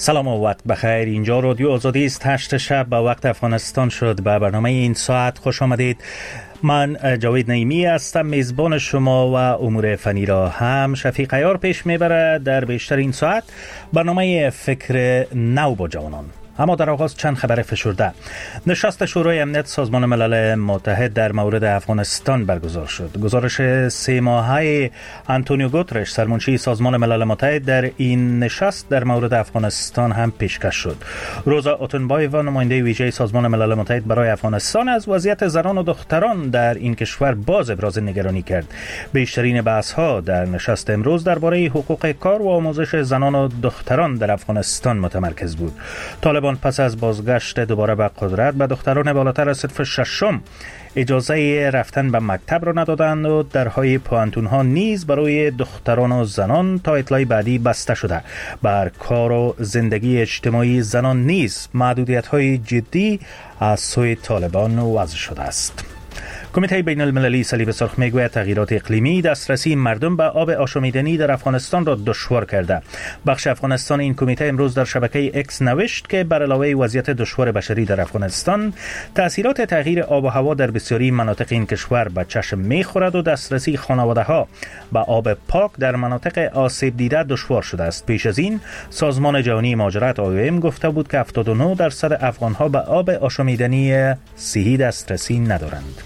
سلام و وقت بخیر. اینجا رادیو آزادی است. 8 شب به وقت افغانستان شد. به برنامه این ساعت خوش آمدید. من جاوید نعیمی هستم، میزبان شما و امور فنی را هم شفیق عیار پیش میبره در بیشتر این ساعت برنامه فکر نو با جوانان. اما در آغاز چند خبر فشرده. نشست شورای امنیت سازمان ملل متحد در مورد افغانستان برگزار شد. گزارش 3 ماهه آنتونیو گوترش سرمنشی سازمان ملل متحد در این نشست در مورد افغانستان هم پیشکش شد. روزا اوتنبایوا نماینده ویژه سازمان ملل متحد برای افغانستان از وضعیت زنان و دختران در این کشور باز ابراز نگرانی کرد. بیشترین بحث ها در نشست امروز درباره حقوق کار و آموزش زنان و دختران در افغانستان متمرکز بود. طالبان پس از بازگشت دوباره به قدرت به دختران بالاتر از صنف ششم اجازه رفتن به مکتب را ندادند و درهای پوانتون ها نیز برای دختران و زنان تا اطلاع بعدی بسته شده. بر کار و زندگی اجتماعی زنان نیز محدودیت های جدی از سوی طالبان وضع شده است. کمیته بین المللی صلیب سرخ میگوید تغییرات اقلیمی دسترسی مردم به آب آشامیدنی در افغانستان را دشوار کرده. بخش افغانستان این کمیته امروز در شبکه اکس نوشت که بر علاوه وضعیت دشوار بشری در افغانستان، تأثیرات تغییر آب و هوا در بسیاری مناطق این کشور به چشم میخورد و دسترسی خانواده ها به آب پاک در مناطق آسیب دیده دشوار شده است. پیش از این سازمان جهانی مهاجرت IOM گفته بود که 79% افغان ها به آب آشامیدنی صحی دسترسی ندارند.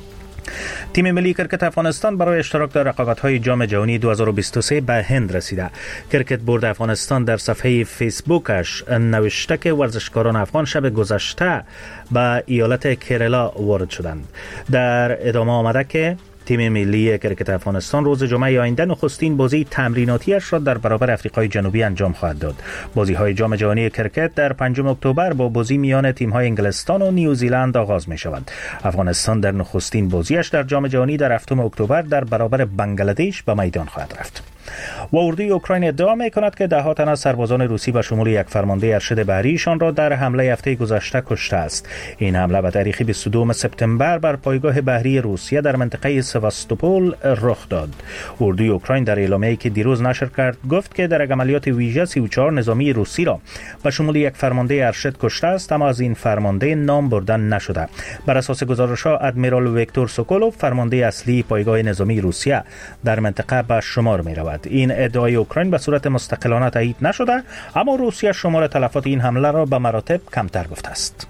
تیم ملی کرکت افغانستان برای اشتراک در رقابت‌های جام جهانی 2023 به هند رسیده. کرکت بورد افغانستان در صفحه فیسبوکش نوشته که ورزشکاران افغان شب گذشته به ایالت کرالا وارد شدند. در ادامه آمده که تیم ملی کرکت افغانستان روز جمعه آینده نخستین بازی تمریناتیش را در برابر آفریقای جنوبی انجام خواهد داد. بازی‌های جام جهانی کرکت در 5 اکتبر با بازی میان تیم‌های انگلستان و نیوزیلند آغاز می‌شود. افغانستان در نخستین بازیش در جام جهانی در 7 اکتبر در برابر بنگلادش به میدان خواهد رفت. و اردوی اوکراین ادعا می‌کند که ده ها تن از سربازان روسی به شمول یک فرمانده ارشد بحریشان را در حمله هفته گذشته کشته است. این حمله به تاریخ 22 سپتامبر بر پایگاه بحری روسیه در منطقه سواستوپول رخ داد. اردوی اوکراین در اعلامیه‌ای که دیروز نشر کرد گفت که در عملیات ویژه 34 نظامی روسی را به شمول یک فرمانده ارشد کشته است، اما از این فرمانده نام برده نشده. بر اساس گزارش‌ها ادمیرال ویکتور سوکولوف فرمانده اصلی پایگاه نظامی روسیه در منطقه به شمار می‌رود. این ادعای اوکراین به صورت مستقلانه تایید نشده، اما روسیه شمار تلفات این حمله را به مراتب کمتر گفته است.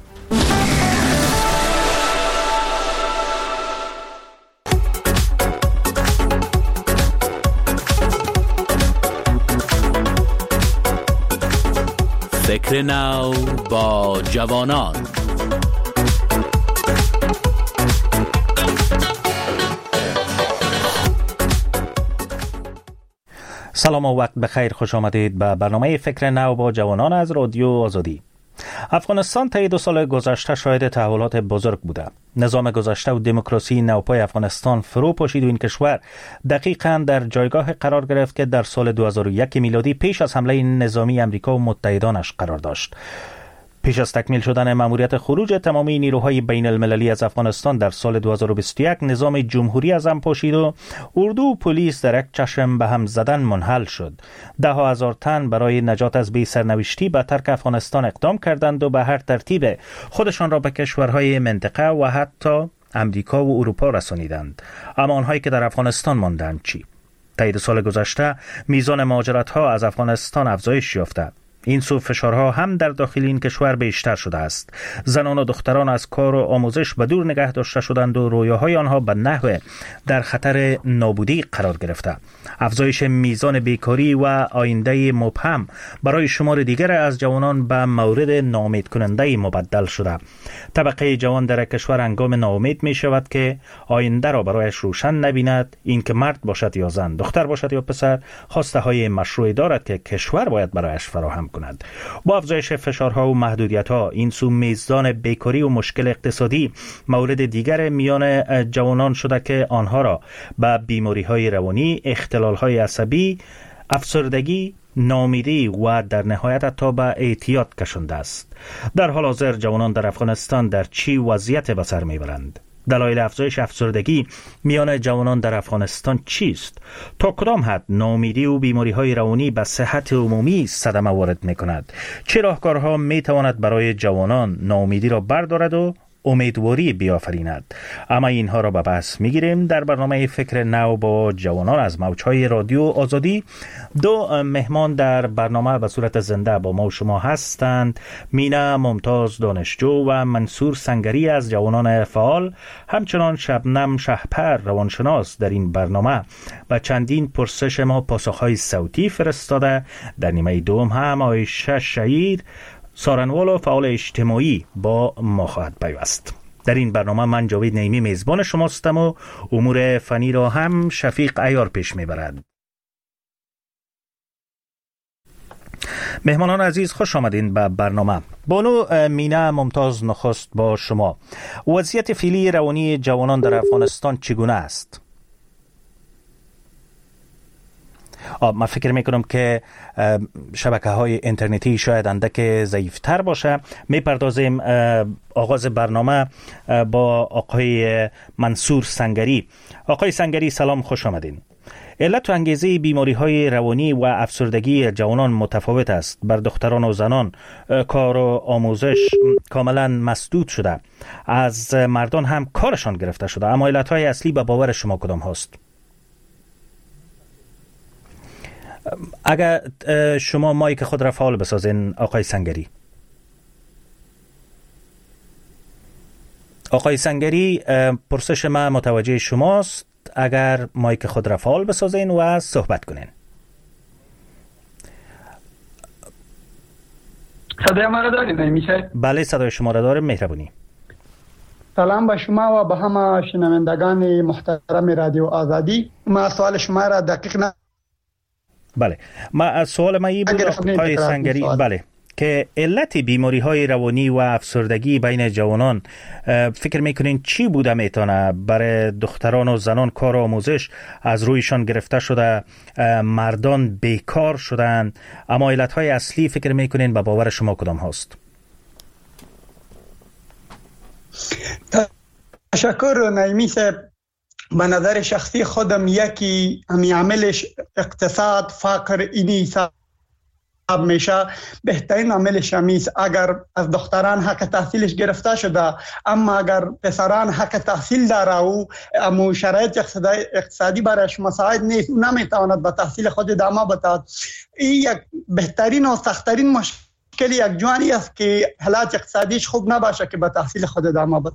فکر نو با جوانان. سلام و وقت بخیر. خوش آمدید به برنامه فکر نو با جوانان از رادیو آزادی. افغانستان طی 2 سال گذشته شاهد تحولات بزرگ بوده. نظام گذشته و دموکراسی نوپای افغانستان فرو پاشید و این کشور دقیقاً در جایگاه قرار گرفت که در سال 2001 میلادی پیش از حمله نظامی امریکا و متحدانش قرار داشت. پیش از تکمیل شدن مأموریت خروج تمامی نیروهای بین المللی از افغانستان در سال 2021 نظام جمهوری از هم پاشید و اردو و پلیس در یک چشم به هم زدن منحل شد. 10,000 تن برای نجات از بی سرنوشتی به ترک افغانستان اقدام کردند و به هر ترتیب خودشان را به کشورهای منطقه و حتی امریکا و اروپا رسانیدند. اما آنهایی که در افغانستان ماندند چی؟ طی 2 سال گذشته میزان مهاجرت‌ها از افغانستان افزایش یافته. این سو فشارها هم در داخل این کشور بیشتر شده است. زنان و دختران از کار و آموزش به دور نگه داشته شدند و رویاهای آنها به نحو در خطر نابودی قرار گرفته. افزایش میزان بیکاری و آینده مبهم برای شمار دیگر از جوانان به مورد ناامید کننده مبدل شده. طبقه جوان در کشور هنگام ناامید می شود که آینده را برایش روشن نبیند. این که مرد باشد یا زن، دختر باشد یا پسر، خواسته های مشروعی دارد که کشور باید برایش فراهم کند. با افزایش فشارها و محدودیت‌ها این سو میزان بیکاری و مشکل اقتصادی مورد دیگر میان جوانان شده که آنها را به بیماری‌های روانی، اختلال‌های عصبی، افسردگی، ناامیدی و در نهایت حتی به اعتیاد کشانده است. در حال حاضر جوانان در افغانستان در چی وضعیت به سر میبرند؟ دلایل افزایش افسردگی میان جوانان در افغانستان چیست؟ تا کدام حد ناامیدی و بیماری‌های روانی به صحت عمومی صدمه وارد می‌کند؟ چه راهکارها می‌تواند برای جوانان ناامیدی را بردارد و امیدواری بیافریند؟ اما اینها را به بحث میگیریم در برنامه فکر نو با جوانان از موجهای رادیو آزادی. دو مهمان در برنامه به صورت زنده با ما و شما هستند: مینا ممتاز دانشجو و منصور سنگری از جوانان فعال، همچنان شبنم شهپر روانشناس در این برنامه و چندین پرسش ما پاسخهای صوتی فرستاده. در نیمه دوم هم عایشه شهید سارنوال و فعال اجتماعی با ما خواهد پیوست. در این برنامه من جاوید نعیمی میزبان شماستم و امور فنی را هم شفیق عیار پیش میبرد. مهمانان عزیز، خوش آمدین به برنامه. بانو مینا ممتاز، نخست با شما. وضعیت فعلی روانی جوانان در افغانستان چگونه است؟ من فکر میکنم که شبکه های اینترنتی شاید اندک ضعیفتر باشه. میپردازیم آغاز برنامه با آقای منصور سنگری. آقای سنگری سلام، خوش آمدین. علت و انگیزه بیماری های روانی و افسردگی جوانان متفاوت است. بر دختران و زنان کار و آموزش کاملا مسدود شده، از مردان هم کارشان گرفته شده. اما علت های اصلی به باور شما کدام هست؟ اگر شما مایک خود را فعال بسازین آقای سنگری. آقای سنگری، پرسش ما متوجه شماست. اگر مایک خود را فعال بسازین و صحبت کنین. صدای ما را دارید نمیشه؟ بله، صدای شما را داریم. مهربونی. سلام به شما و به همه شنوندگان محترم رادیو آزادی. ما سوال شما را دقیق نه. بله، سوال ما این بود آقای سنگری، بله، که علت بیماری های روانی و افسردگی بین جوانان فکر میکنین چی بوده میتونه؟ برای دختران و زنان کار و آموزش از رویشان گرفته شده، مردان بیکار شدن، اما علت های اصلی فکر میکنین به باور شما کدام هست؟ تشکر نعیمی صاحب. به نظر شخصی خودم یکی همی عاملش اقتصاد، فقر، اینی حساب میشه. بهترین عاملش همیست. اگر از دختران حق تحصیلش گرفته شده، اما اگر پسران حق تحصیل داره و اما شرایط اقتصادی برایش مساعد نیست، نمیتواند به تحصیل خود ادامه بده. این یک بهترین و سخت‌ترین مشکل یک جوانی است که حالت اقتصادیش خوب نباشه که به تحصیل خود ادامه بده.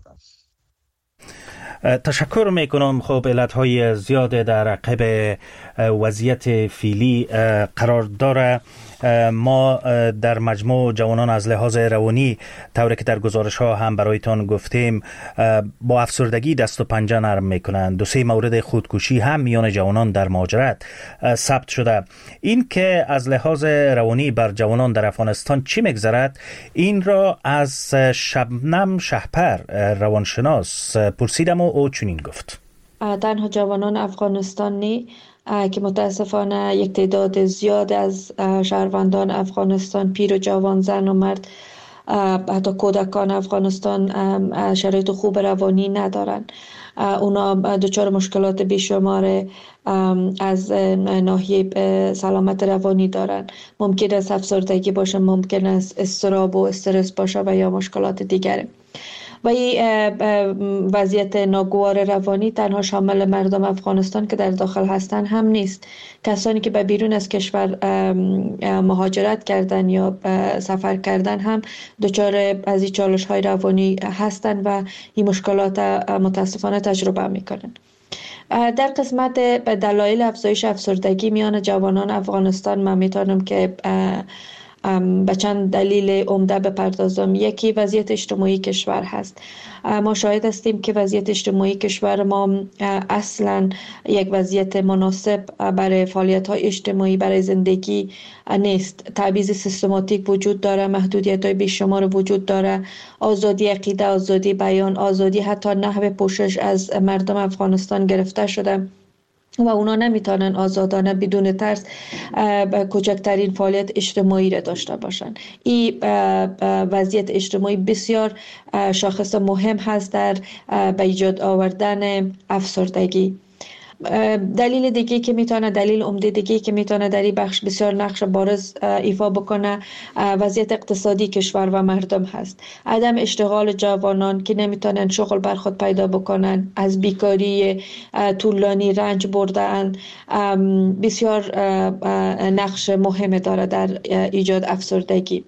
تشکر میکنم. خب علتهای زیاد در عقب وضعیت فعلی قرار داره. ما در مجموع جوانان از لحاظ روانی، طوری که در گزارش ها هم برایتان گفتیم، با افسردگی دست و پنجه نرم میکنند. 2-3 مورد خودکشی هم میان جوانان در مهاجرت ثبت شده. این که از لحاظ روانی بر جوانان در افغانستان چی میگذرد، این را از شبنم شهپر روانشناس پرسیدم و او چنین گفت: تنها جوانان افغانستانی که متاسفانه یک تعداد زیاد از شهروندان افغانستان، پیر و جوان، زن و مرد، حتی کودکان افغانستان شرایط خوب روانی ندارن. اونا دچار مشکلات بیشمار از ناحیه سلامت روانی دارن. ممکن است افسردگی باشه، ممکن است اضطراب و استرس باشه و یا مشکلات دیگره. و این وضعیت ناگوار روانی تنها شامل مردم افغانستان که در داخل هستن هم نیست. کسانی که به بیرون از کشور مهاجرت کردن یا سفر کردن هم دچار از این چالش‌های روانی هستن و این مشکلات متاسفانه تجربه میکنن. در قسمت دلایل افزایش افسردگی میان جوانان افغانستان من میتونم که به چند دلیل عمده بپردازم. یکی وضعیت اجتماعی کشور هست. ما شاهد هستیم که وضعیت اجتماعی کشور ما اصلا یک وضعیت مناسب برای فعالیت‌های اجتماعی، برای زندگی نیست. تبعیض سیستماتیک وجود داره، محدودیت‌های بیشمار وجود داره، آزادی عقیده، آزادی بیان، آزادی حتی نحو پوشش از مردم افغانستان گرفته شده. و اونا نمیتونن آزادانه بدون ترس کوچکترین فعالیت اجتماعی را داشته باشن. این وضعیت اجتماعی بسیار شاخص مهم هست در به ایجاد آوردن افسردگی. دلیل دیگه که میتونه، دلیل عمده دیگه که میتونه در این بخش بسیار نقش بارز ایفا بکنه وضعیت اقتصادی کشور و مردم هست. عدم اشتغال جوانان که نمیتونن شغل بر خود پیدا بکنن، از بیکاری طولانی رنج بردن، بسیار نقش مهم داره در ایجاد افسردگی.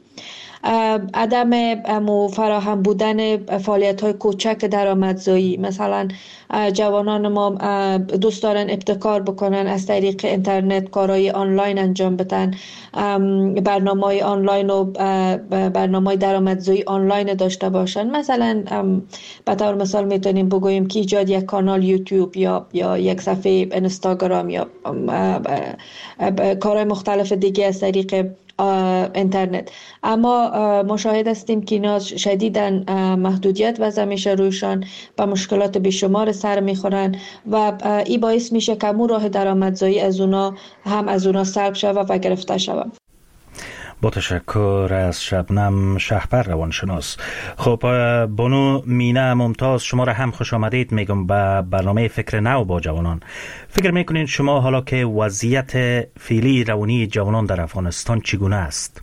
عدم فراهم بودن فعالیت‌های کوچک درآمدزایی، مثلا جوانان ما دوست دارن ابتکار بکنن، از طریق اینترنت کارهای آنلاین انجام بدن، برنامه‌های آنلاین و برنامه‌های درآمدزایی آنلاین داشته باشن. مثلا به طور مثال میتونیم بگوییم که ایجاد یک کانال یوتیوب یا یک صفحه اینستاگرام یا کارهای مختلف دیگه از طریق اینترنت. اما مشاهد هستیم که اینا شدیداً محدودیت وضع میشه رویشان، با مشکلات بیشمار سر میخورن و این باعث میشه که امون راه درآمدزایی از اونا سلب شود و گرفته شود. با تشکر از شبنم شهپر روانشناس. خب بانو مینه ممتاز، شما را هم خوش آمدید میگم به برنامه فکر نو با جوانان. فکر میکنید شما حالا که وضعیت فعلی روانی جوانان در افغانستان چگونه است؟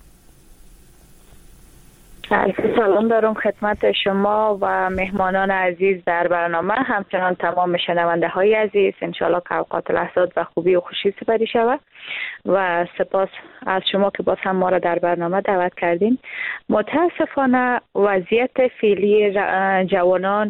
سلام دارم خدمت شما و مهمانان عزیز در برنامه، همچنان تمام شنونده های عزیز. انشالله که اوقات لحظات و خوبی و خوشی سپری شود و سپاس از شما که باز هم ما را در برنامه دعوت کردین. متاسفانه وضعیت فعلی جوانان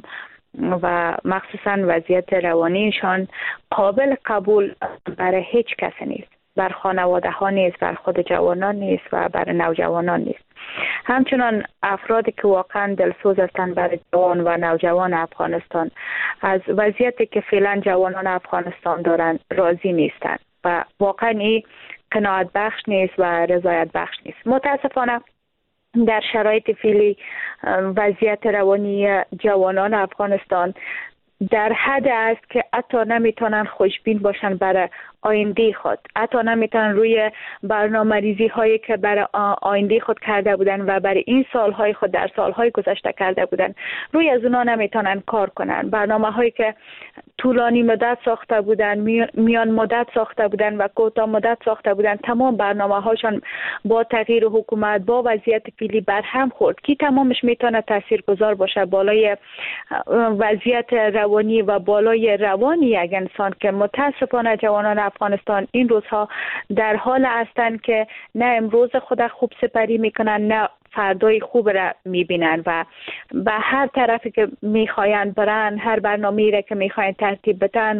و مخصوصا وضعیت روانیشان قابل قبول برای هیچ کسی نیست، بر خانواده ها نیست، بر خود جوانان نیست و بر نوجوانان نیست. همچنان افرادی که واقعا دلسوز هستند برای جوان و نوجوان افغانستان از وضعیتی که فعلا جوانان افغانستان دارند راضی نیستند و واقعا این قناعت بخش نیست و رضایت بخش نیست. متاسفانه در شرایط فعلی وضعیت روانی جوانان افغانستان در حد است که حتی نمیتونن خوشبین باشن برای آینده خود، حتی نمیتونن روی برنامه ریزی هایی که برای آینده خود کرده بودن و برای این سالهای خود در سالهای گذشته کرده بودن روی از اونا نمیتونن کار کنن. برنامه هایی که طولانی مدت ساخته بودن، میان مدت ساخته بودن و کوتاه مدت ساخته بودن، تمام برنامه هاشون با تغییر حکومت با وضعیت فعلی برهم خورد که تمامش میتونه تاثیرگذار باشه بالای وضعیت روانی و بالای روانی یک انسان که متاسفانه جوانان افغانستان این روزها در حال هستند که نه امروز خود خوب سپری میکنن نه فردای خوب را میبینن و به هر طرفی که میخواین برن، هر برنامه‌ای را که میخواین ترتیب بدن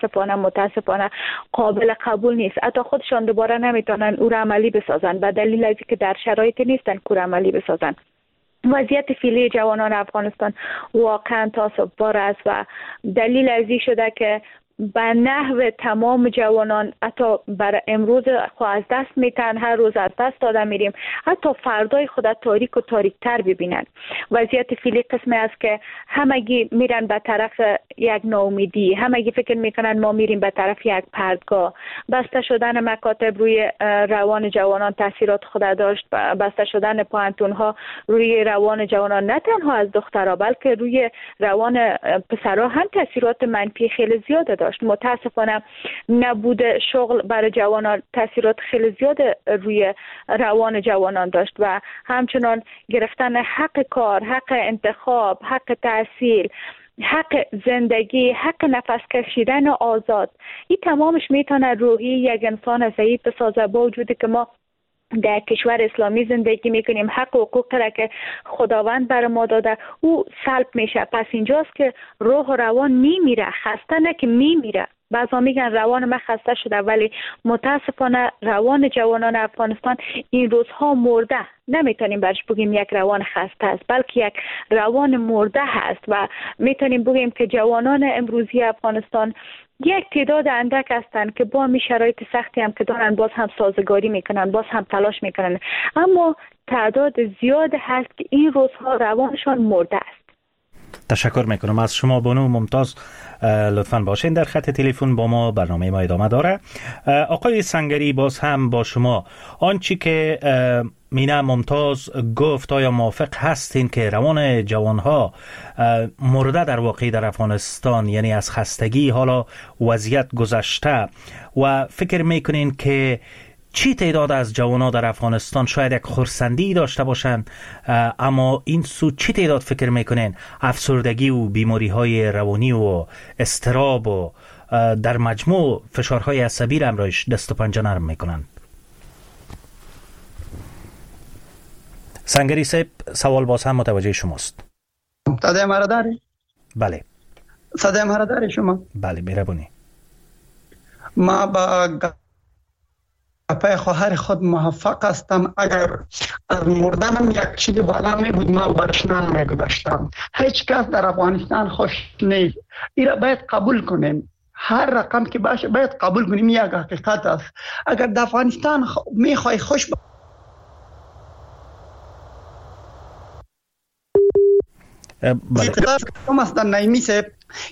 متاسفانه قابل قبول نیست. حتی خودشان دوباره نمیتونن او را عملی بسازن به دلیل از اینکه در شرایطی نیستن که عملی بسازن. وضعیت فعلی جوانان افغانستان واقعا تاسف‌بار است و دلیل از این شده که به نحو تمام جوانان حتی بر امروز خود از دست میتن، هر روز از دست داده میریم، حتی فردای خود تاریک و تاریکتر ببینن. وضعیت فعلی قسمی است که همگی میرن به طرف یک ناامیدی، همگی فکر میکنن ما میریم به طرف یک پردگاه. بسته شدن مکاتب روی روان جوانان تاثیرات خود داشت، بسته شدن پوهنتون ها روی روان جوانان نه تنها از دخترها بلکه روی روان پسرها هم تاثیرات منفی خیلی زیاد داشت. متاسفانه نبود شغل برای جوانان تاثیرات خیلی زیاد روی روان جوانان داشت و همچنان گرفتن حق کار، حق انتخاب، حق تحصیل، حق زندگی، حق نفس کشیدن آزاد، این تمامش میتونه روحی یک انسان ضعیف بسازه. با وجودی که ما در کشور اسلامی زندگی میکنیم، حق و حقوق را که خداوند بر ما داده او سلب میشه. پس اینجاست که روح و روان میمیره، خسته نه که میمیره. بعضا میگن روان من خسته شده، ولی متاسفانه روان جوانان افغانستان این روزها مرده. نمیتونیم برش بگیم یک روان خسته است، بلکه یک روان مرده هست و میتونیم بگیم که جوانان امروزی افغانستان یک تعداد اندک هستند که با می شرایط سختی هم که دارن باز هم سازگاری میکنن، باز هم تلاش میکنن، اما تعداد زیاد هست که این روزها روانشان مرده است. تشکر میکنم از شما بانو ممتاز. لطفاً باشین در خط تلفن با ما، برنامه ما ادامه داره. آقای سنگری باز هم با شما، آنچه که مینا ممتاز گفت آیا موافق هستین که روان جوانها مرده در واقع در افغانستان، یعنی از خستگی حالا وضعیت گذشته، و فکر میکنین که چی تعداد از جوانان در افغانستان شاید یک خرسندی داشته باشند، اما این سو چی تعداد فکر میکنین افسردگی و بیماری های روانی و اضطراب و در مجموع فشارهای عصبی را همراهش دست و پنجه نرم میکنند؟ سنگری صاحب سوال باز هم متوجه شماست. صدای مرا داری؟ بله. صدای مرا داری شما؟ بله مهربانی. ما با گپای خواهر خود موافق هستم. اگر از مردنم یک چیز بالا می بود ما برشنان می گذاشتم. هیچ کس در افغانستان خوش نیست. این را باید قبول کنیم. هر رقم که باشه باید قبول کنیم، یک حقیقت است. اگر در افغانستان می خواهی خوش مثلا نایمی صاحب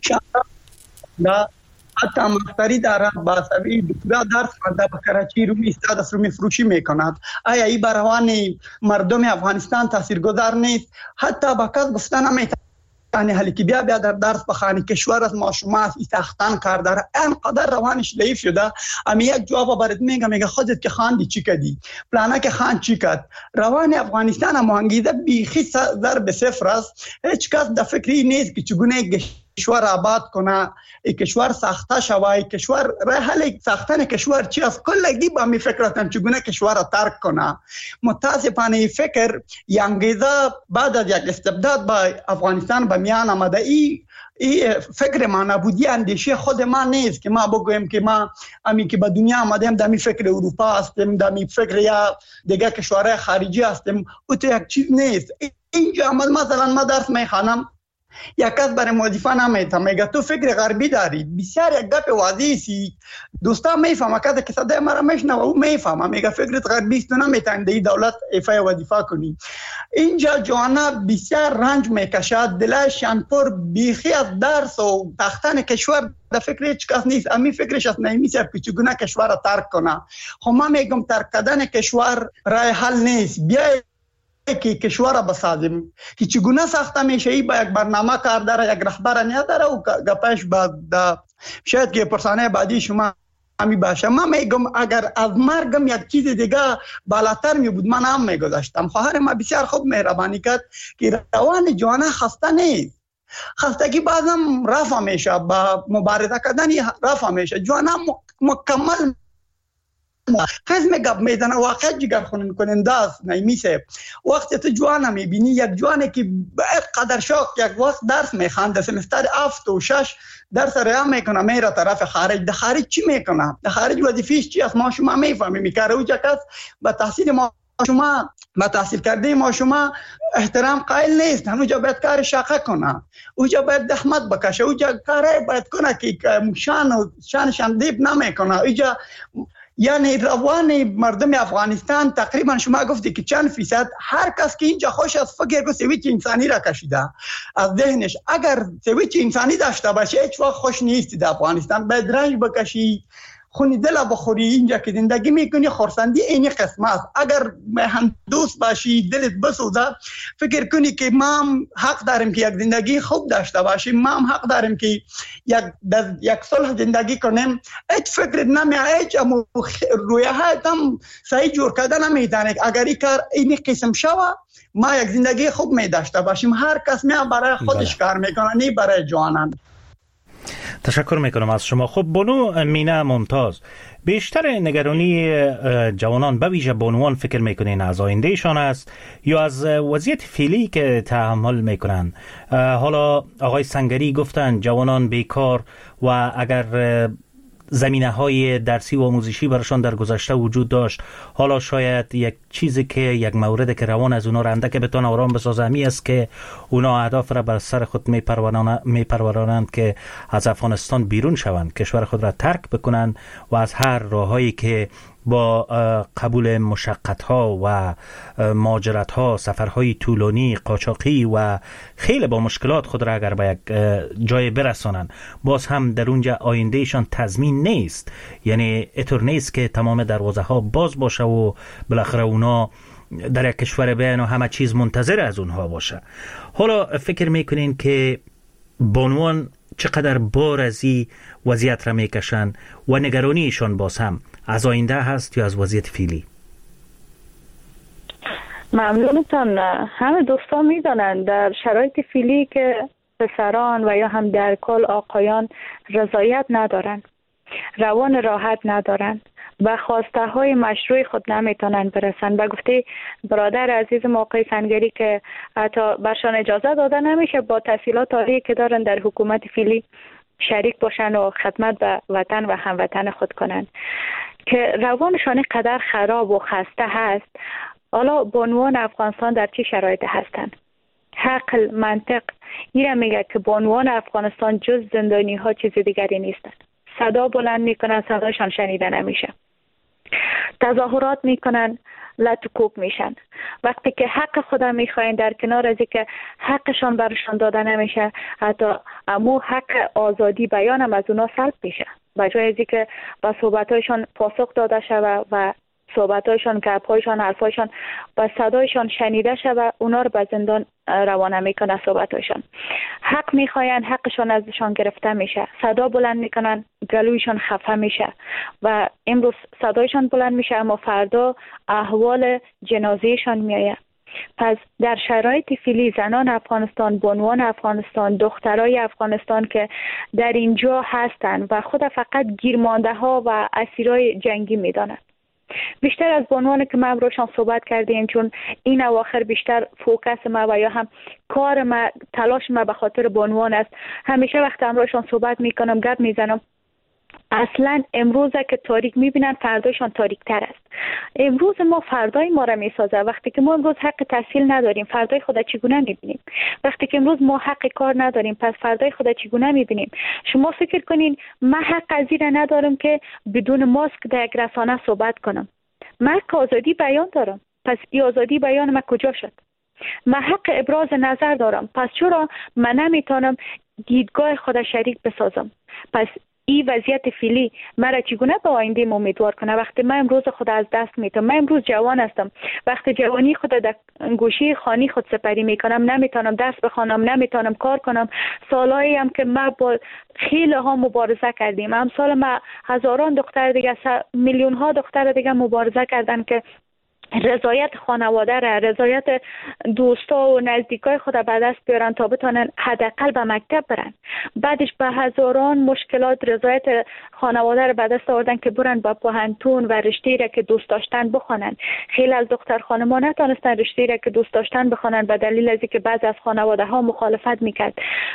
شما حتی مفتری دارد با سوی دکترا درس خورده به کراچی رومی استاد است، رومی فروشی میکند. آیا این بر روان مردم افغانستان تاثیرگذار نیست؟ حتی با کس گفتن نمیتونه حالی که بیا در درس بخوانی، کشور از ما شما از ساختن کار داره، اینقدر روانش ضعیف شده. اما یک جواب برات میگه خودت که خواندی چی کردی، پلانا که خواند چی کرد. روان افغانستان هم انگیزه بیخی ضرب صفر است. هیچ کس در فکری نیست که چگونه کشور آباد کنه، کشور ساخته شوه، کشور حل ساختن کشور چی است، کلگی با می فکر هستن چگونه کشور را ترک کنه. متاسفانه این فکر انگیزه بعد از یک استبداد با افغانستان به میان آمده. این فکر ما نبودی اندیشه خود ما نیست که ما بگویم که ما امی که به دنیا آمدیم در می فکر اروپا هستیم، در می فکر یا دیگه کشورهای خارجی هستیم. او تو یک چیز نیست. اینجا مثلا ما درس میخوانم، یک کس برای موظفه نمیته میگه تو فکر غربی داری. بسیار یک گپ واضحی سی دوستا میفهمه کسی که صدای مرا میشنوه او میفهمه، میگه فکرت غربی است، تو نمیتونی در دولت ایفای وظیفه کنی. اینجا جوانا بسیار رنج میکشد، دلشان پر بیخی از درس و تختن کشور در فکر هیچ کس نیست. امی فکرش از نمیشه که چگونه کشور را ترک کنه. خب من میگم ترک کردن کشور راه حل نیست. بیای که کشور را بسازیم که چگونه ساخته میشه، ای با یک برنامه کار داره، یک رهبر نداره و گپش بعد شاید که پرسانه بعدی شما همی باشه. من میگم اگر از مرگم یک چیز دیگه بالاتر می بود من هم میگذاشتم. خواهر ما بسیار خوب مهربانی کرد که روان جوانه خسته نیست. خستگی بعضم رفع میشه، با مبارزه کردن رفع میشه. جوانه مکمل خزم گپ میزنه، واقعا جگر خونین کننده است. نمیشه وقتی تو جوانه میبینی، یک جوانه که به قدر شوق یک وقت درس میخوانده، سمستر 7 و 6 درس ریا میکنه، میره طرف خارج. در خارج چی میکنه؟ در خارج وظیفه‌اش چی است؟ ما شما میفهمیم. میکاره اوجا کس به تحصیل ما شما با تحصیل کرده ما شما احترام قائل نیست. اونجا باید کار شاقه کنه، اونجا باید زحمت بکشه، اونجا کار باید کنه که شانشان دیب نمیکنه. اونجا یعنی روان مردم افغانستان تقریبا شما گفتی که چند فیصد، هر کس که اینجا خوش از فکر که سویچ انسانی را کشیده از ذهنش. اگر سویچ انسانی داشته باشه هیچ وقت خوش نیستی در افغانستان. باید رنج بکشی، خونی دل بخوری. اینجا که زندگی میکنی خورسندی اینی قسم است. اگر هم دوست باشی دلت بسوزه، فکر کنی که ما هم حق داریم که یک زندگی خوب داشته باشیم، ما هم حق داریم که یک صلح زندگی کنیم. هیچ فکر نمیاد، هیچ رویه هم صحیح جور کردن نمیتونه. اگر این کار اینی قسم شوه ما یک زندگی خوب می داشته باشیم. هر کس برای خودش کار میکنه، نه برای جوانان. تشکر میکنم از شما. خب بانو مینا ممتاز، بیشتر نگرانی جوانان به ویژه بانوان فکر میکنین از آیندهشان است یا از وضعیت فعلی که تحمل میکنن؟ حالا آقای سنگری گفتن جوانان بیکار و اگر زمینه های درسی و آموزشی براشان در گذشته وجود داشت، حالا شاید یک چیزی که یک مورد که روان از اونا رنده که بتونه آرام بسازه همی است که اونا اهداف را بر سر خود میپرورانند که از افغانستان بیرون شوند، کشور خود را ترک بکنند و از هر راههایی که با قبول مشقت‌ها و مهاجرت‌ها، سفرهای طولانی، قاچاقی و خیلی با مشکلات خود را اگر به یک جای برسانند، باز هم در اونجا آیندهشان تضمین نیست. یعنی اینطور نیست که تمام دروازه‌ها باز باشه و بالاخره اونا در یک کشور بیان و همه چیز منتظر از اونها باشه. حالا فکر میکنین که بانوان چقدر بار از این وضعیت را میکشن و نگرانیشان باز هم از آینده هست یا از وضعیت فعلی؟ ممنونتان. همه دوستان میدانند در شرایط فعلی که پسران و یا هم در کل آقایان رضایت ندارند، روان راحت ندارند و خواسته های مشروع خود نمیتونن برسن. و گفته برادر عزیز موقع سنگری که حتی برشان اجازه داده نمیشه با تحصیلات عالی که دارن در حکومت فعلی شریک باشن و خدمت به وطن و هموطن خود کنن، که روانشان قدر خراب و خسته هست. حالا بانوان افغانستان در چه شرایط هستند؟ عقل، منطق این میگه که بانوان افغانستان جز زندانی ها چیز دیگری نیستند. صدا بلند میکنن، صدایشان شنیده نمیشه. تظاهرات میکنن، لط و کوب میشن. وقتی که حق خودم میخواین، در کنار از که حقشان برشان داده نمیشه، حتی امو حق آزادی بیان هم از اونا سلب میشه. بجای از که با صحبتایشان پاسخ داده شود و صحبتایشان، گپ‌هایشان، حرفایشان با صدایشان شنیده شود، اونا رو به زندان روانه میکنه. صحبتایشان حق میخواین، حقشان ازشان گرفته میشه. صدا بلند میکنن، گلویشان خفه میشه و امروز صدایشان بلند میشه اما فردا احوال جنازهشان میایه. پس در شرایط فعلی زنان افغانستان، بانوان افغانستان، دخترای افغانستان که در اینجا هستند و خود فقط گیرمانده ها و اسیرای جنگی میدانند. بیشتر از بانوانی که ما روشان صحبت کردیم، چون این اواخر بیشتر فوکس ما و یا هم کار ما، تلاش ما به خاطر بانوان است، همیشه وقت روشان صحبت میکنم، گپ میزنم. اصلا امروز که تاریک میبینن فردایشان تاریک تر است. امروز ما فردای ما را میسازه. وقتی که ما امروز حق تحصیل نداریم، فردای خود چگونه میبینیم؟ وقتی که امروز ما حق کار نداریم، پس فردای خود چگونه میبینیم؟ شما فکر کنین من حق از این ندارم که بدون ماسک در یک رسانه صحبت کنم. من حق آزادی بیان دارم، پس این آزادی بیان من کجا شد؟ من حق ابراز نظر دارم، پس چرا من نمیتونم دیدگاه خود شریک بسازم؟ پس این وضعیت فعلی مرا چگونه به آینده امیدوار کنه؟ وقتی من امروز خود از دست میتونم، من امروز جوان هستم، وقتی جوانی خود در گوشه خانی خود سپری میکنم، نمیتونم درس بخوانم، نمیتونم کار کنم. سالایی هم که ما با خیلی ها مبارزه کردیم، امثال ما هزاران دختر دیگه، میلیون ها دختر دیگه مبارزه کردن که رضایت خانواده را، رضایت دوستا و نزدیکای خود به دست بیارن تا بتونن حداقل به مکتب برن. بعدش به هزاران مشکلات رضایت خانواده را به دست آوردن که برن با پوهنتون و رشته‌ای را که دوست داشتن بخونن. خیلی از دختر خانم‌ها نتونستن رشته‌ای را که دوست داشتن بخونن به دلیل از اینکه بعضی از خانواده ها مخالفت میکرد.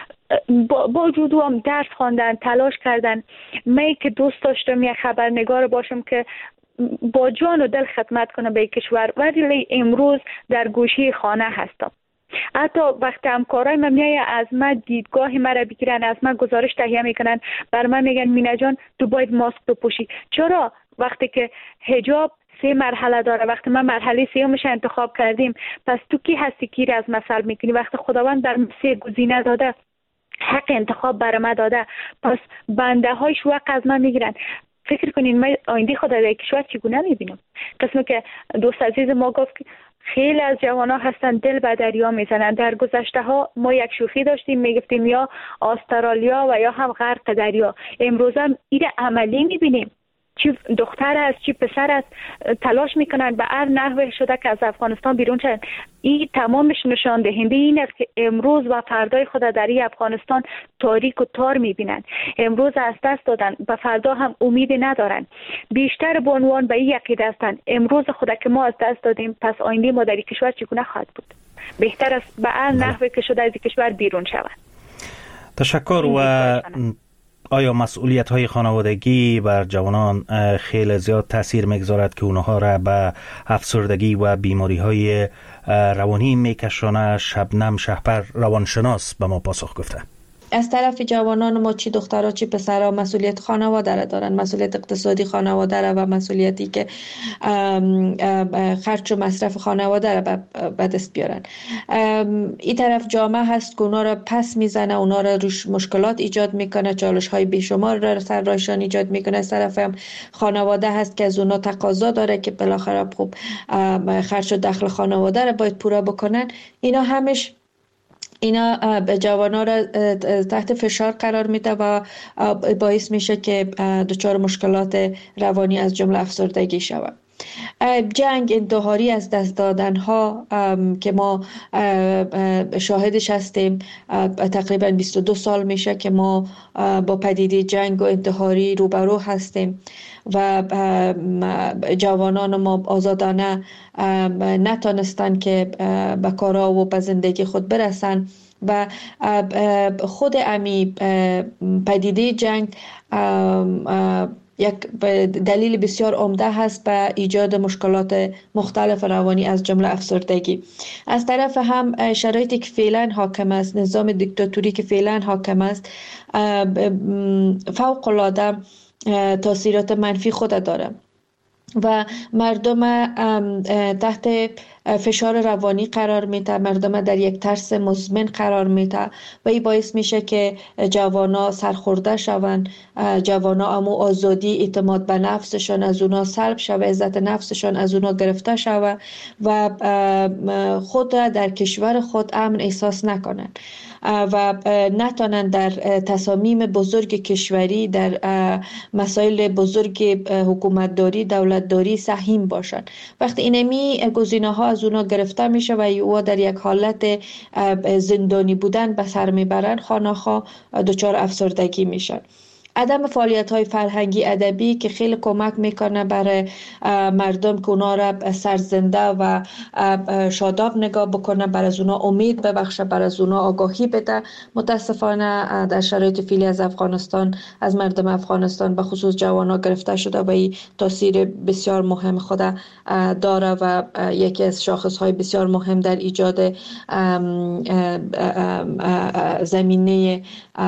با جدو هم درس خواندن، تلاش کردن. من که دوست داشتم یک خبرنگار باشم که با جان و دل خدمت کنم به کشور، ولی امروز در گوشه خانه هستم. حتی وقتی همکارای من میای از من دیدگاه مرا بگیرن، از من گزارش تهیه میکنن، بر من میگن مینا جان تو باید ماسک بپوشی. چرا؟ وقتی که حجاب 3 مرحله داره، وقتی من مرحله 3 انتخاب کردیم، پس تو کی هستی کی از مثل میکنی؟ وقتی خداوند در 3 گزینه داده، حق انتخاب بر ما داده، پس بنده هایش وقت از من میگیرن. فکر کنین من آینده خود در کشور چگونه میبینم؟ قسمی که دوست عزیز ما گفت که خیلی از جوانا هستن دل به دریا میزنن. در گذشته ها ما یک شوخی داشتیم، میگفتیم یا استرالیا و یا هم غرق دریا. امروز هم این عملی میبینیم. چی دختر است چی پسر است تلاش میکنن به هر نحوه شده که از افغانستان بیرون شدن. این تمامش نشان دهنده این است که امروز و فردای خود در این افغانستان تاریک و تار میبینن. امروز از دست دادن، به فردا هم امیدی ندارن. بیشتر بانوان به این عقیده هستند امروز خود که ما از دست دادیم، پس آینده ما در این کشور چگونه خواهد بود؟ بهتر است به هر نحوه که شده از این کشور بیرون شوند. تشکر. و آیا مسئولیت های خانوادگی بر جوانان خیلی زیاد تاثیر میگذارد که اونها را به افسردگی و بیماری های روانی میکشانه؟ شبنم شهپر روانشناس به ما پاسخ گفته. از طرف جوانان ما چی دخترها چی پسرها مسئولیت خانواده را دارن، مسئولیت اقتصادی خانواده را و مسئولیتی که خرج و مصرف خانواده را به دست بیارن. این طرف جامعه هست که اونا را پس میزنه، اونا را روش مشکلات ایجاد میکنه، چالش های بیشمار را سر رایشان ایجاد میکنه. از طرف هم خانواده هست که از اونا تقاضا داره که بالاخره خوب خرج و دخل خانواده را باید پورا بکنن. اینا به جوانان را تحت فشار قرار میده و باعث میشه که دچار مشکلات روانی از جمله افسردگی شود. جنگ، انتحاری، از دست دادن ها که ما شاهدش هستیم، تقریبا 22 سال میشه که ما با پدیده جنگ و انتحاری روبرو هستیم و جوانان ما آزادانه نتونستن که به کارها و به زندگی خود برسن و خود امی پدیده جنگ یک دلیل بسیار عمده هست به ایجاد مشکلات مختلف روانی از جمله افسردگی. از طرف هم شرایطی که فعلا حاکم است، نظام دیکتاتوری که فعلا حاکم است، فوق العاده تاثیرات منفی خود داره و مردم تحت فشار روانی قرار میده، مردم در یک ترس مزمن قرار میده و این باعث میشه که جوانا سرخورده شوند، جوانا امو آزادی، اعتماد به نفسشان از اونا سلب شوه، عزت نفسشان از اونا گرفته شوه و خود را در کشور خود امن احساس نکنن و نتونن در تصامیم بزرگ کشوری، در مسائل بزرگ حکومتداری، دولتداری سهیم باشن. وقتی اینمی گزینه ها از اونا گرفته میشه و او در یک حالت زندانی بودن به سر میبرن، خانه‌ها دچار افسردگی میشن. عدم فعالیت‌های فرهنگی ادبی که خیلی کمک میکنه برای مردم که اونا را سرزنده و شاداب نگاه بکنه، برای از اونا امید ببخشه، برای از اونا آگاهی بده. متاسفانه در شرایط فعلی از افغانستان، از مردم افغانستان به خصوص جوانان گرفته شده و این تاثیر بسیار مهم خود داره و یکی از شاخص‌های بسیار مهم در ایجاد زمینه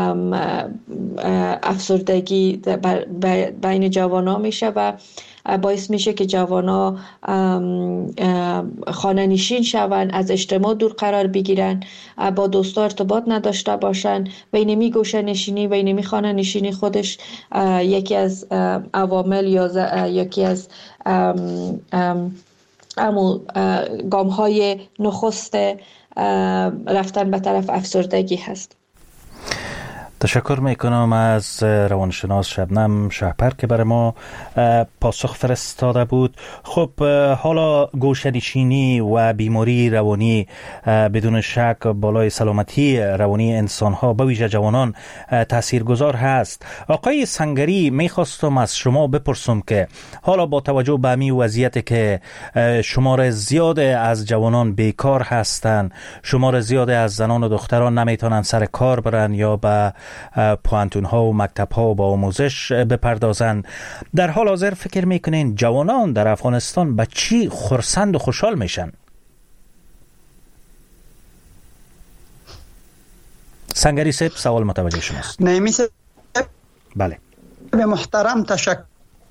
افسردگی بین جوانان میشه و باعث میشه که جوانا خانه نشین شون، از اجتماع دور قرار بگیرن، با دوستا ارتباط نداشته باشن و اینمی گوشه نشینی و اینمی خانه نشینی خودش یکی از عوامل یا یکی از گام های نخست رفتن به طرف افسردگی هست. تشکر میکنم از روانشناس شبنم شهپر که برای ما پاسخ فرستاده بود. خب حالا گوشه‌نشینی و بیماری روانی بدون شک بالای سلامتی روانی انسان ها به ویژه جوانان تاثیرگذار هست. آقای سنگری، میخواستم از شما بپرسم که حالا با توجه به همین وضعیت که شمار زیاد از جوانان بیکار هستند، شمار زیاد از زنان و دختران نمیتونن سر کار برن یا به پوانتون ها و مکتب ها با آموزش بپردازن، در حال حاضر فکر میکنین جوانان در افغانستان به چی خرسند و خوشحال میشن؟ سنگری صاحب، سوال متوجه شماست. نعیمی صاحب، بله به محترم تشکر.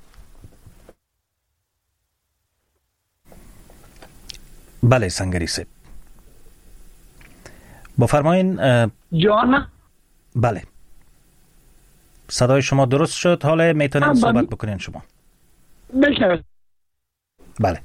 بله سنگری صاحب بفرمایین. جان بله صدای شما درست شد، حالا میتونید صحبت بکنین شما. بشنوید. بله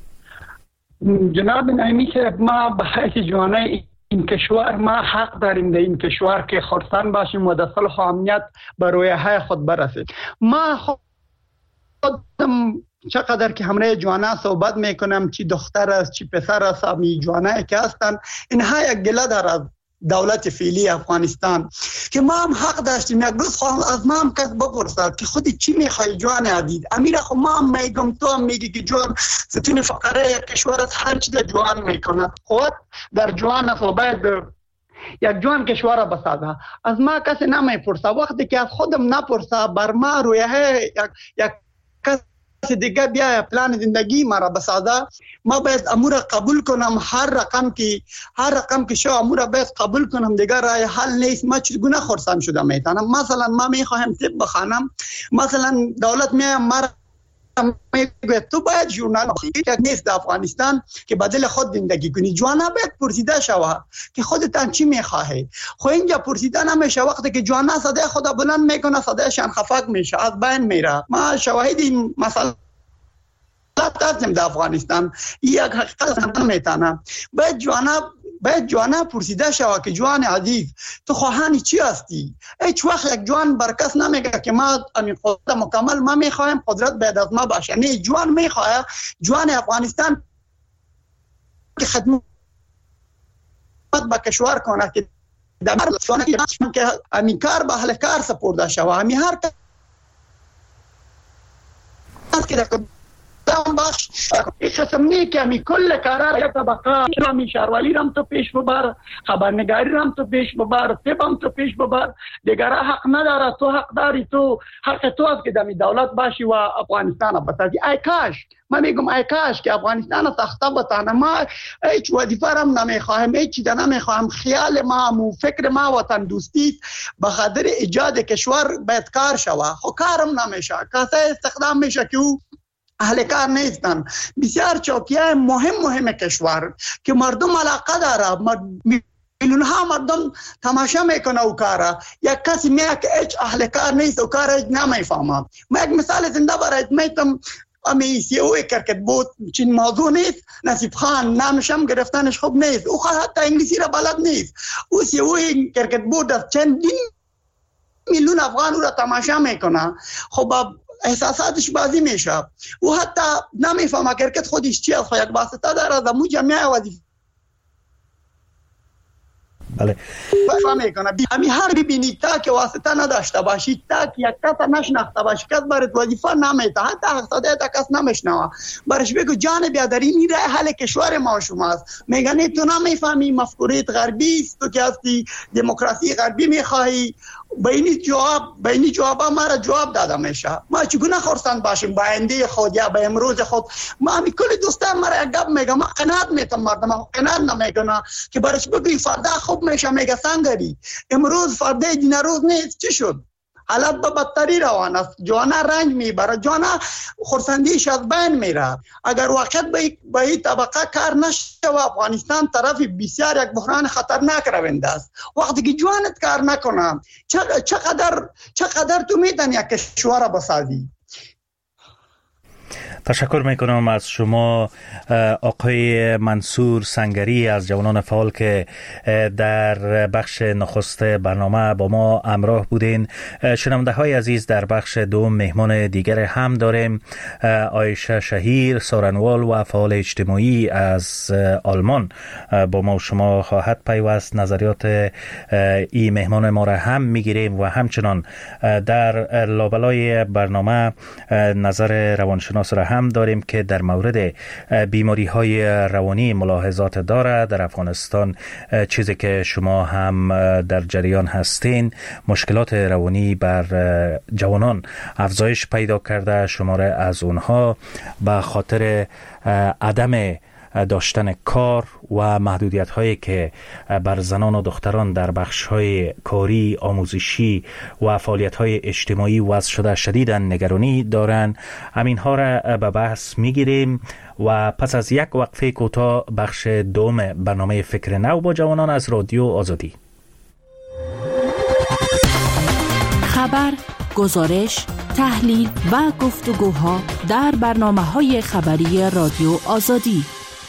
جناب نعیمی صاحب، ما به حیث جوانای این کشور ما حق داریم در این کشور که خرسند باشیم و در صلح و امنیت به رویاهای خود برسیم. ما خودم چقدر که همراه جوانان صحبت میکنم، چی دختر است چی پسر است، همی جوانایی که هستن، اینها یک گله دارد دولت فعلی افغانستان که ما هم حق داشتیم یک روز خواهم از ما هم کس بپرسد که خودی چی میخوای جوان عزیز. امیر خو ما هم میگم، تو هم میگی که جوان ستون فقره کشور است، هر چی در جوان میکنه. خود در جوان است و باید یک جوان کشور بسازه. از ما کسی نمیپرسه. وقتی که از خودم نپرسه بر ما رویه یک کسی دیگه بیا پلان زندگی ما را بسازه، ما باید امور قبول کنم. هر رقم که شو امور باید قبول کنم، دیگه راه حل نیست. ما چگونه خرسند شده میتونم؟ مثلا ما میخواهم طب بخوانم، مثلا دولت ما میگه تو باید ژورنال بخونی. نیست در افغانستان که بدل خود زندگی کنی. جوانا باید پرسیده شوه که خودتان چی میخواهی. خو اینجا پرسیده نمیشه. وقتی که جوانا صدای خدا بلند میکنه صدایشان خفق میشه، از بین میره. ما شواهد این مسئله داریم در افغانستان. یک حقیقت نمیتونه. باید جوانا پرسیده شوه که جوان عزیز تو خواهانی چی هستی؟ هیچ وقت یک جوان برکس نمیگه که ما امین قدرت مکمل ما میخوایم قدرت باید از ما باشه. نه، جوان میخواه جوان افغانستان که خدمت به کشور کنه، که در که امین کار به اهل کار سپرده شوه. همین هر کس که دام باش قسم نی که همی کل کارا یک طبقه همی شهرولی رم تو پیش ببر، خبرنگاری رم تو پیش ببر، طبم تو پیش ببر. دیگره حق نداره. تو حق داری. تو حق تو است که دمی دولت باشی و افغانستان بسازی. ای کاش، من میگم ای کاش که افغانستان ساخته بتانه. ما هیچ وظیفه رم نمیخواهم، هیچ چیز نمیخواهم. خیال ما و فکر ما وطن دوستی به خاطر ایجاد کشور باید کار شوه. خو کارم نمیشه. کاسه استخدام میشه که او اهل کار نیستن. بسیار چوکیای مهم کشور که مردم علاقه داره، میلیون ها مردم تماشا میکنه او کاره. یک کسی میگه که هیچ اهل کار نیست و کار هیچ نمیفهمه. من یک مثال زنده برایت میتم. امی سیوی کرکت بود چین موضوع نیست. نصیب خان نامشم گرفتنش خوب نیست. او حتی انگلیسی را بلد نیست. او سیوی کرکت بود از چندین میلیون افغان او را تماشا میکنه. خب احساساتش بازی میشه. او حتی نمیفهمه کرکت خودش چی است. یک واسطه داره از مو جمعیه وظیفه. بله. فهم میکنه. همی هر ببینی تا که واسطه نداشته باشی، تا که یک کس نشناخته باشی، کس برات وظیفه نمیده، حتی حقصده تا کس نمیشنوه. برش بگو جان بیادری این راه حل کشور ما شماست. میگنی تو نمیفهمی مفکوریت غربی است، تو که هستی دموکراسی غربی میخواهی. بینی جواب ما را جواب داده میشه. ما چگونه خرسند باشیم با آینده خود یا با امروز خود؟ ما همی کل دوستان ما را یک گپ میگم. ما قناعت میتم مردم قناعت نمیکنه که برش بگوی فردا خوب میشه. میگه سنگری امروز فردا دین روز نیست. چی شد؟ حالت به بدتری روان است. جوانا رنج میبره. جوانا خرسندیش از بین میره. اگر وقت به این طبقه کار نشه و افغانستان طرف بسیار یک بحران خطرناک رونده است. وقتی که جوانت کار نکنه چقدر تو میتونی یک کشور بسازی؟ تشکر میکنم از شما آقای منصور سنگری از جوانان فعال که در بخش نخست برنامه با ما همراه بودین. شنونده های عزیز، در بخش دوم مهمان دیگر هم داریم. عایشه شهیر سارنوال و فعال اجتماعی از آلمان با ما و شما خواهد پیوست. نظریات این مهمان ما را هم میگیریم و همچنان در لابلای برنامه نظر روانشناس را هم داریم که در مورد بیماری های روانی ملاحظات داره. در افغانستان چیزی که شما هم در جریان هستین، مشکلات روانی بر جوانان افزایش پیدا کرده. شماره از اونها به خاطر عدم داشتن کار و محدودیت هایی که بر زنان و دختران در بخش های کاری، آموزشی و فعالیت های اجتماعی وضع شده شدیداً نگرانی دارن. همین ها را به بحث میگیریم و پس از یک وقفه کوتاه بخش دوم برنامه فکر نو با جوانان از رادیو آزادی. خبر، گزارش، تحلیل و گفتگوها در برنامه‌های خبری رادیو آزادی.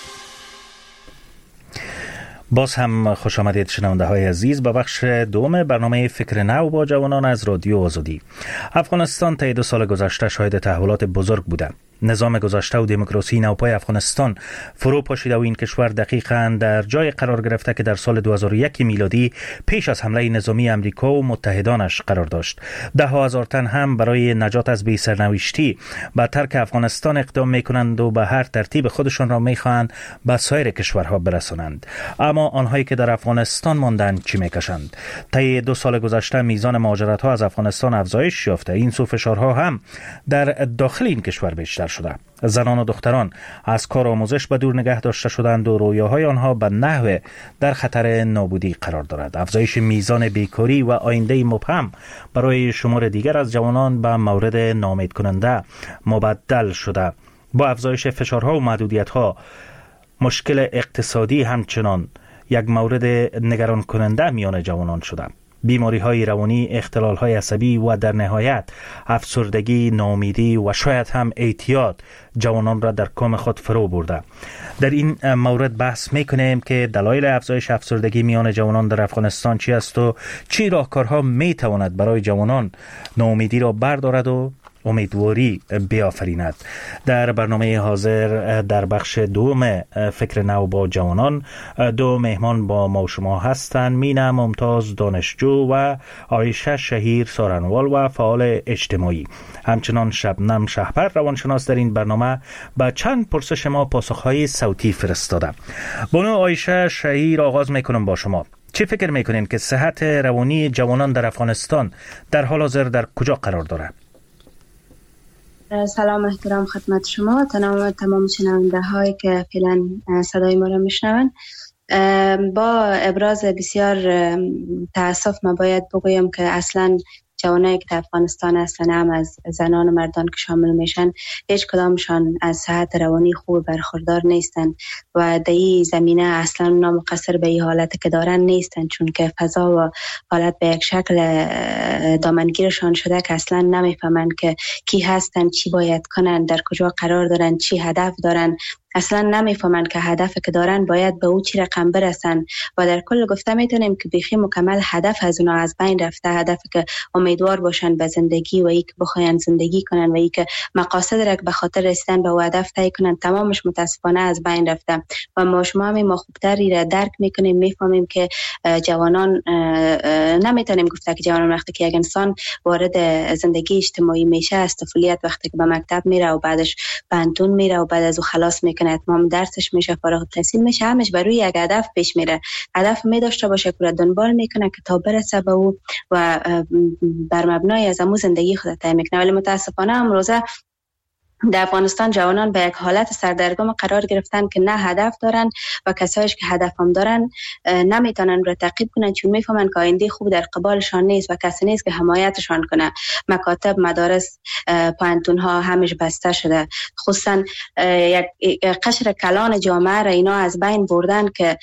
باز هم خوش آمدید شنونده های عزیز به بخش دوم برنامه فکر نو با جوانان از رادیو آزادی. افغانستان طی 2 سال گذشته شاهد تحولات بزرگ بوده. نظام گذشته و دموکراسی نوپای افغانستان فرو پاشیده و این کشور دقیقاً در جای قرار گرفته که در سال 2001 میلادی پیش از حمله نظامی امریکا و متحدانش قرار داشت. ده هزار تن هم برای نجات از بی سرنوشتی به ترک افغانستان اقدام میکنند و به هر ترتیب خودشان را میخواهند به سایر کشورها برسانند. اما آنهایی که در افغانستان ماندند چی میکشند؟ طی 2 سال گذشته میزان مهاجرت ها از افغانستان افزایش یافته. این سو فشارها هم در داخل این کشور بیشتر شده. زنان و دختران از کار آموزش به دور نگه داشته شدند و رویاهای آنها به نحو در خطر نابودی قرار دارد. افزایش میزان بیکاری و آینده مبهم برای شمار دیگر از جوانان به مورد ناامید کننده مبدل شده. با افزایش فشارها و محدودیت‌ها مشکل اقتصادی همچنان یک مورد نگران کننده میان جوانان شده. بیماری های روانی، اختلال های عصبی و در نهایت افسردگی، ناامیدی و شاید هم اعتیاد جوانان را در کام خود فرو برده. در این مورد بحث میکنیم که دلایل افزایش افسردگی میان جوانان در افغانستان چی است و چی راهکارها میتواند برای جوانان ناامیدی را بردارد و امیدواری بیافریند. در برنامه حاضر در بخش دوم فکر نو با جوانان 2 مهمان با ما و شما هستند. مینا ممتاز دانشجو و عایشه شهیر سارنوال و فعال اجتماعی. همچنان شبنم شهپر روانشناس در این برنامه با چند پرسش ما پاسخهای صوتی فرستاده. بانو عایشه شهیر، آغاز میکنم با شما. چه فکر میکنین که صحت روانی جوانان در افغانستان در حال حاضر در کجا قرار دارد؟ سلام احترام خدمت شما، تمام شنونده هایی که فعلا صدای ما را میشنون. با ابراز بسیار تاسف ما باید بگویم که اصلا جوانایی که در افغانستان هستن، هم از زنان و مردان که شامل میشن، هیچ کدامشان از صحت روانی خوب برخوردار نیستن و در این زمینه اصلا نامقصر به این حالت که دارن نیستن، چون که فضا و حالت به یک شکل دامنگیرشان شده که اصلا نمیفهمن که کی هستن، چی باید کنن، در کجا قرار دارن، چی هدف دارن. اصلا نمیفهمن که هدف که دارن باید به او چی رقم برسن و در کل گفته میتونیم که بیخی مکمل هدف از اونا از بین رفته. هدف که امیدوار باشن به زندگی و ای که بخواین زندگی کنن و ای که مقاصد را که به خاطر رسیدن به هدف طی کنن، تمامش متاسفانه از بین رفته و ما شما هم ما خوبتری را درک میکنیم، میفهمیم که جوانان، نمیتونیم گفته که جوانان وقتی که یک انسان وارد زندگی اجتماعی میشه، از طفولیت وقتی که به مکتب میره و بعدش پانتون میره و بعد از او خلاص میکنه، اتمام درسش میشه، فارغ التحصیل میشه، همش بر روی یک هدف پیش میره. هدف می داشته باشه که دنبال میکنه که تا برسه به او و بر مبنای از امو زندگی خود طی میکنه. ولی متاسفانه امروزه در افغانستان جوانان به یک حالت سردرگم قرار گرفتن که نه هدف دارن و کسایش که هدف هم دارن نمیتونن رو تعقیب کنن، چون میفهمن که آینده خوب در قبالشان نیست و کسی نیست که حمایتشان کنه. مکاتب، مدارس، پانتون ها همش بسته شده. خصوصا یک قشر کلان جامعه را اینا از بین بردن که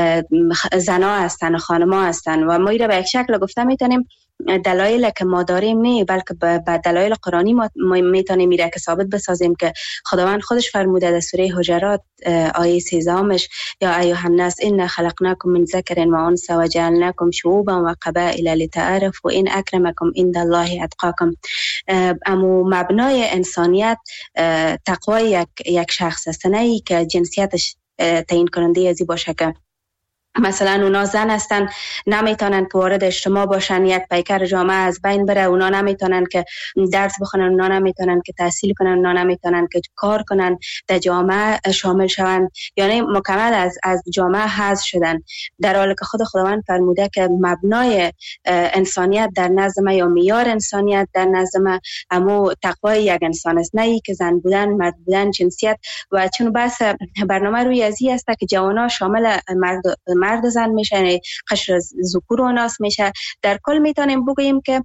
زنا هستن و خانما هستن و ما را به یک شکل گفته میتونیم دلایل که ما داریم نه، بلکه به دلایل قرآنی ما میتونیم میره که ثابت بسازیم که خداوند خودش فرموده در سوره حجرات آیه 13 یا ایها الناس ان خلقناکم من ذکر و انثی و جعلناکم شعوبا و قبائل لتعارفوا ان اکرمکم عند الله اتقاکم. اما مبنای انسانیت تقوای یک شخص است، نه ای که جنسیتش تعیین کننده ازی باشه که مثلا اونا زن هستن نمیتونن که وارد اجتماع باشن، یک پیکر جامعه از بین بره، اونا نمیتونن که درس بخونن، اونا نمیتونن که تحصیل کنن، اونا نمیتونن که کار کنن، در جامعه شامل شون، یعنی مکمل از جامعه حذف شدن، در حالی که خداوند فرموده که مبنای انسانیت در نزد ما یا معیار انسانیت در نزد ما همو تقوای یک انسان است، نه ای که زن بودن، مرد بودن، جنسیت. و چون بس برنامه روی ازی است که جوانا شامل مرد زن میشه، قشر ذکور و ناس میشه. در کل میتونیم بگوییم که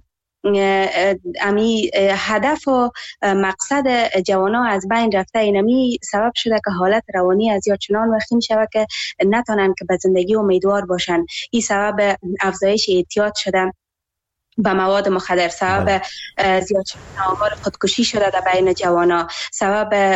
امی هدف و مقصد جوانا از بین رفته. اینمی سبب شده که حالت روانی از یا چنان وخیم شده که نتونن که به زندگی امیدوار باشن. این سبب افزایش اعتیاد شده. به مواد مخدر، سبب زیاد شدن آمار خودکشی شده در بین جوانا، سبب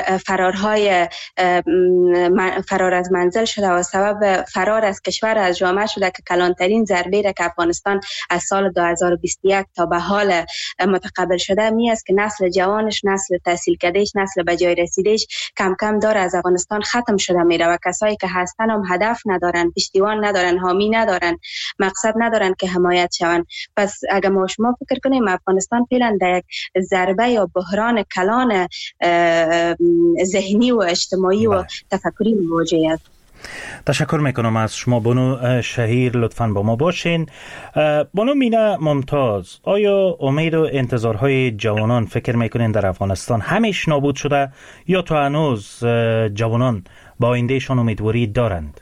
فرار از منزل شده و سبب فرار از کشور از جامعه شده که کلانترین ضربه را که افغانستان از سال 2021 تا به حال متقبل شده می است که نسل جوانش، نسل تحصیل کردهش، نسل به جای رسیدهش کم کم داره از افغانستان ختم شده میره و کسایی که هستن هم هدف ندارن، پشتیبان ندارن، حامی ندارن، مقصد ندارن که حمایت شون. پس اگر ما شما فکر کنیم افغانستان فعلا در یک ضربه یا بحران کلان ذهنی و اجتماعی و تفکری مواجه است. تشکر میکنم از شما بانو شهیر، لطفاً با ما باشین. بانو مینا ممتاز، آیا امید و انتظارهای جوانان فکر میکنین در افغانستان همیش نابود شده یا تا هنوز جوانان با آیندهشان امیدواری دارند؟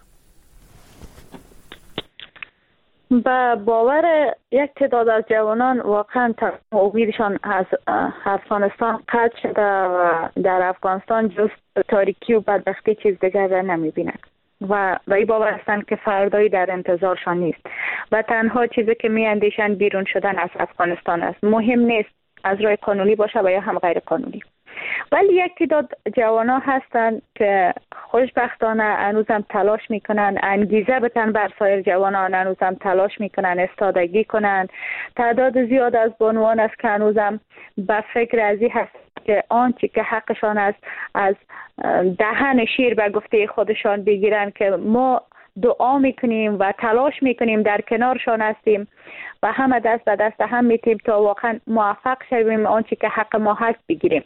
با باور یک تعداد از جوانان واقعا امیدشان از افغانستان قطع شده و در افغانستان جز تاریکی و بدبختی چیز دیگر را نمیبینند و این باور هستند که فردایی در انتظارشان نیست و تنها چیزی که میاندیشند بیرون شدن از افغانستان است. مهم نیست از راه قانونی باشه و یا هم غیر قانونی. ولی یک تعداد جوانا هستند که خوشبختانه هنوزم تلاش میکنن، انگیزه بتن بر سایر جوانان، هنوزم تلاش میکنن استادگی کنن. تعداد زیاد از بانوان است که هنوزم به فکر ازی هست که آنچه که حقشان است از دهن شیر به گفته خودشان بگیرن که ما دعا میکنیم و تلاش میکنیم، در کنارشان هستیم و همه دست به دست هم میتیم تا واقعا موفق شویم آنچه که حق ما هست بگیریم.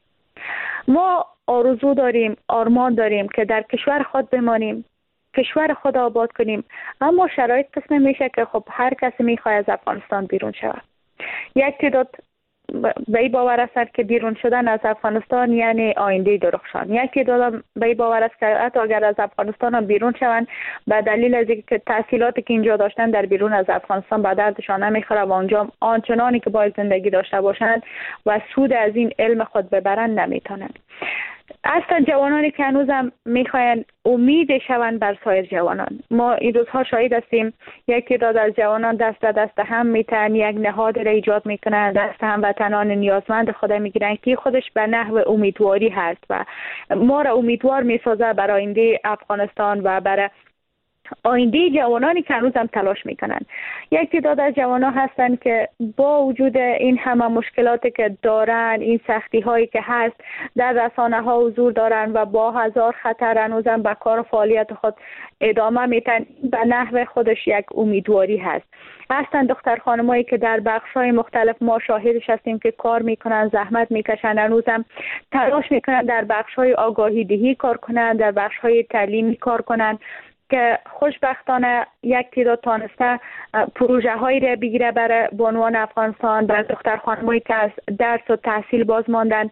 ما آرزو داریم، آرمان داریم که در کشور خود بمانیم، کشور خود آباد کنیم، اما شرایط قسم میشه که خب هر کسی میخواد از افغانستان بیرون شود. یک تعداد به این باور است که بیرون شدن از افغانستان یعنی آینده درخشان. یک تعداد به این باور است که حتی اگر از افغانستان هم بیرون شوند به دلیل از اینکه تحصیلاتی که اینجا داشتن در بیرون از افغانستان به دردشان نمیخوره و اونجا آنچنانی که باید زندگی داشته باشند و سود از این علم خود ببرند نمیتونند. اصلا جوانانی که هنوزم میخواین امید شوند بر سایر جوانان. ما این روزها شاهد هستیم یک تعداد از جوانان دست به دست هم میتن یک نهاد را ایجاد میکنن، دست هم وطنان نیازمند خود میگیرن که خودش به نحو امیدواری هست و ما را امیدوار میسازه برای آینده افغانستان و برای آینده جوانانی که هنوزم تلاش میکنن. یک تعداد از جوانان هستن که با وجود این همه مشکلاتی که دارن، این سختی هایی که هست، در رسانه ها حضور دارن و با هزار خطر هنوزم به کار و فعالیت خود ادامه میتن. به نحو خودش یک امیدواری هست. هستن دختر خانمایی که در بخش های مختلف ما شاهدش هستیم که کار میکنن، زحمت میکشن، هنوزم تلاش میکنن در بخش های آگاهی دهی کار کنن، در بخش های تعلیمی کار کنن که خوشبختانه یک تعداد تانسته پروژه هایی را بگیره برای بانوان افغانستان، برای دختر خانمایی که از درس و تحصیل باز ماندن،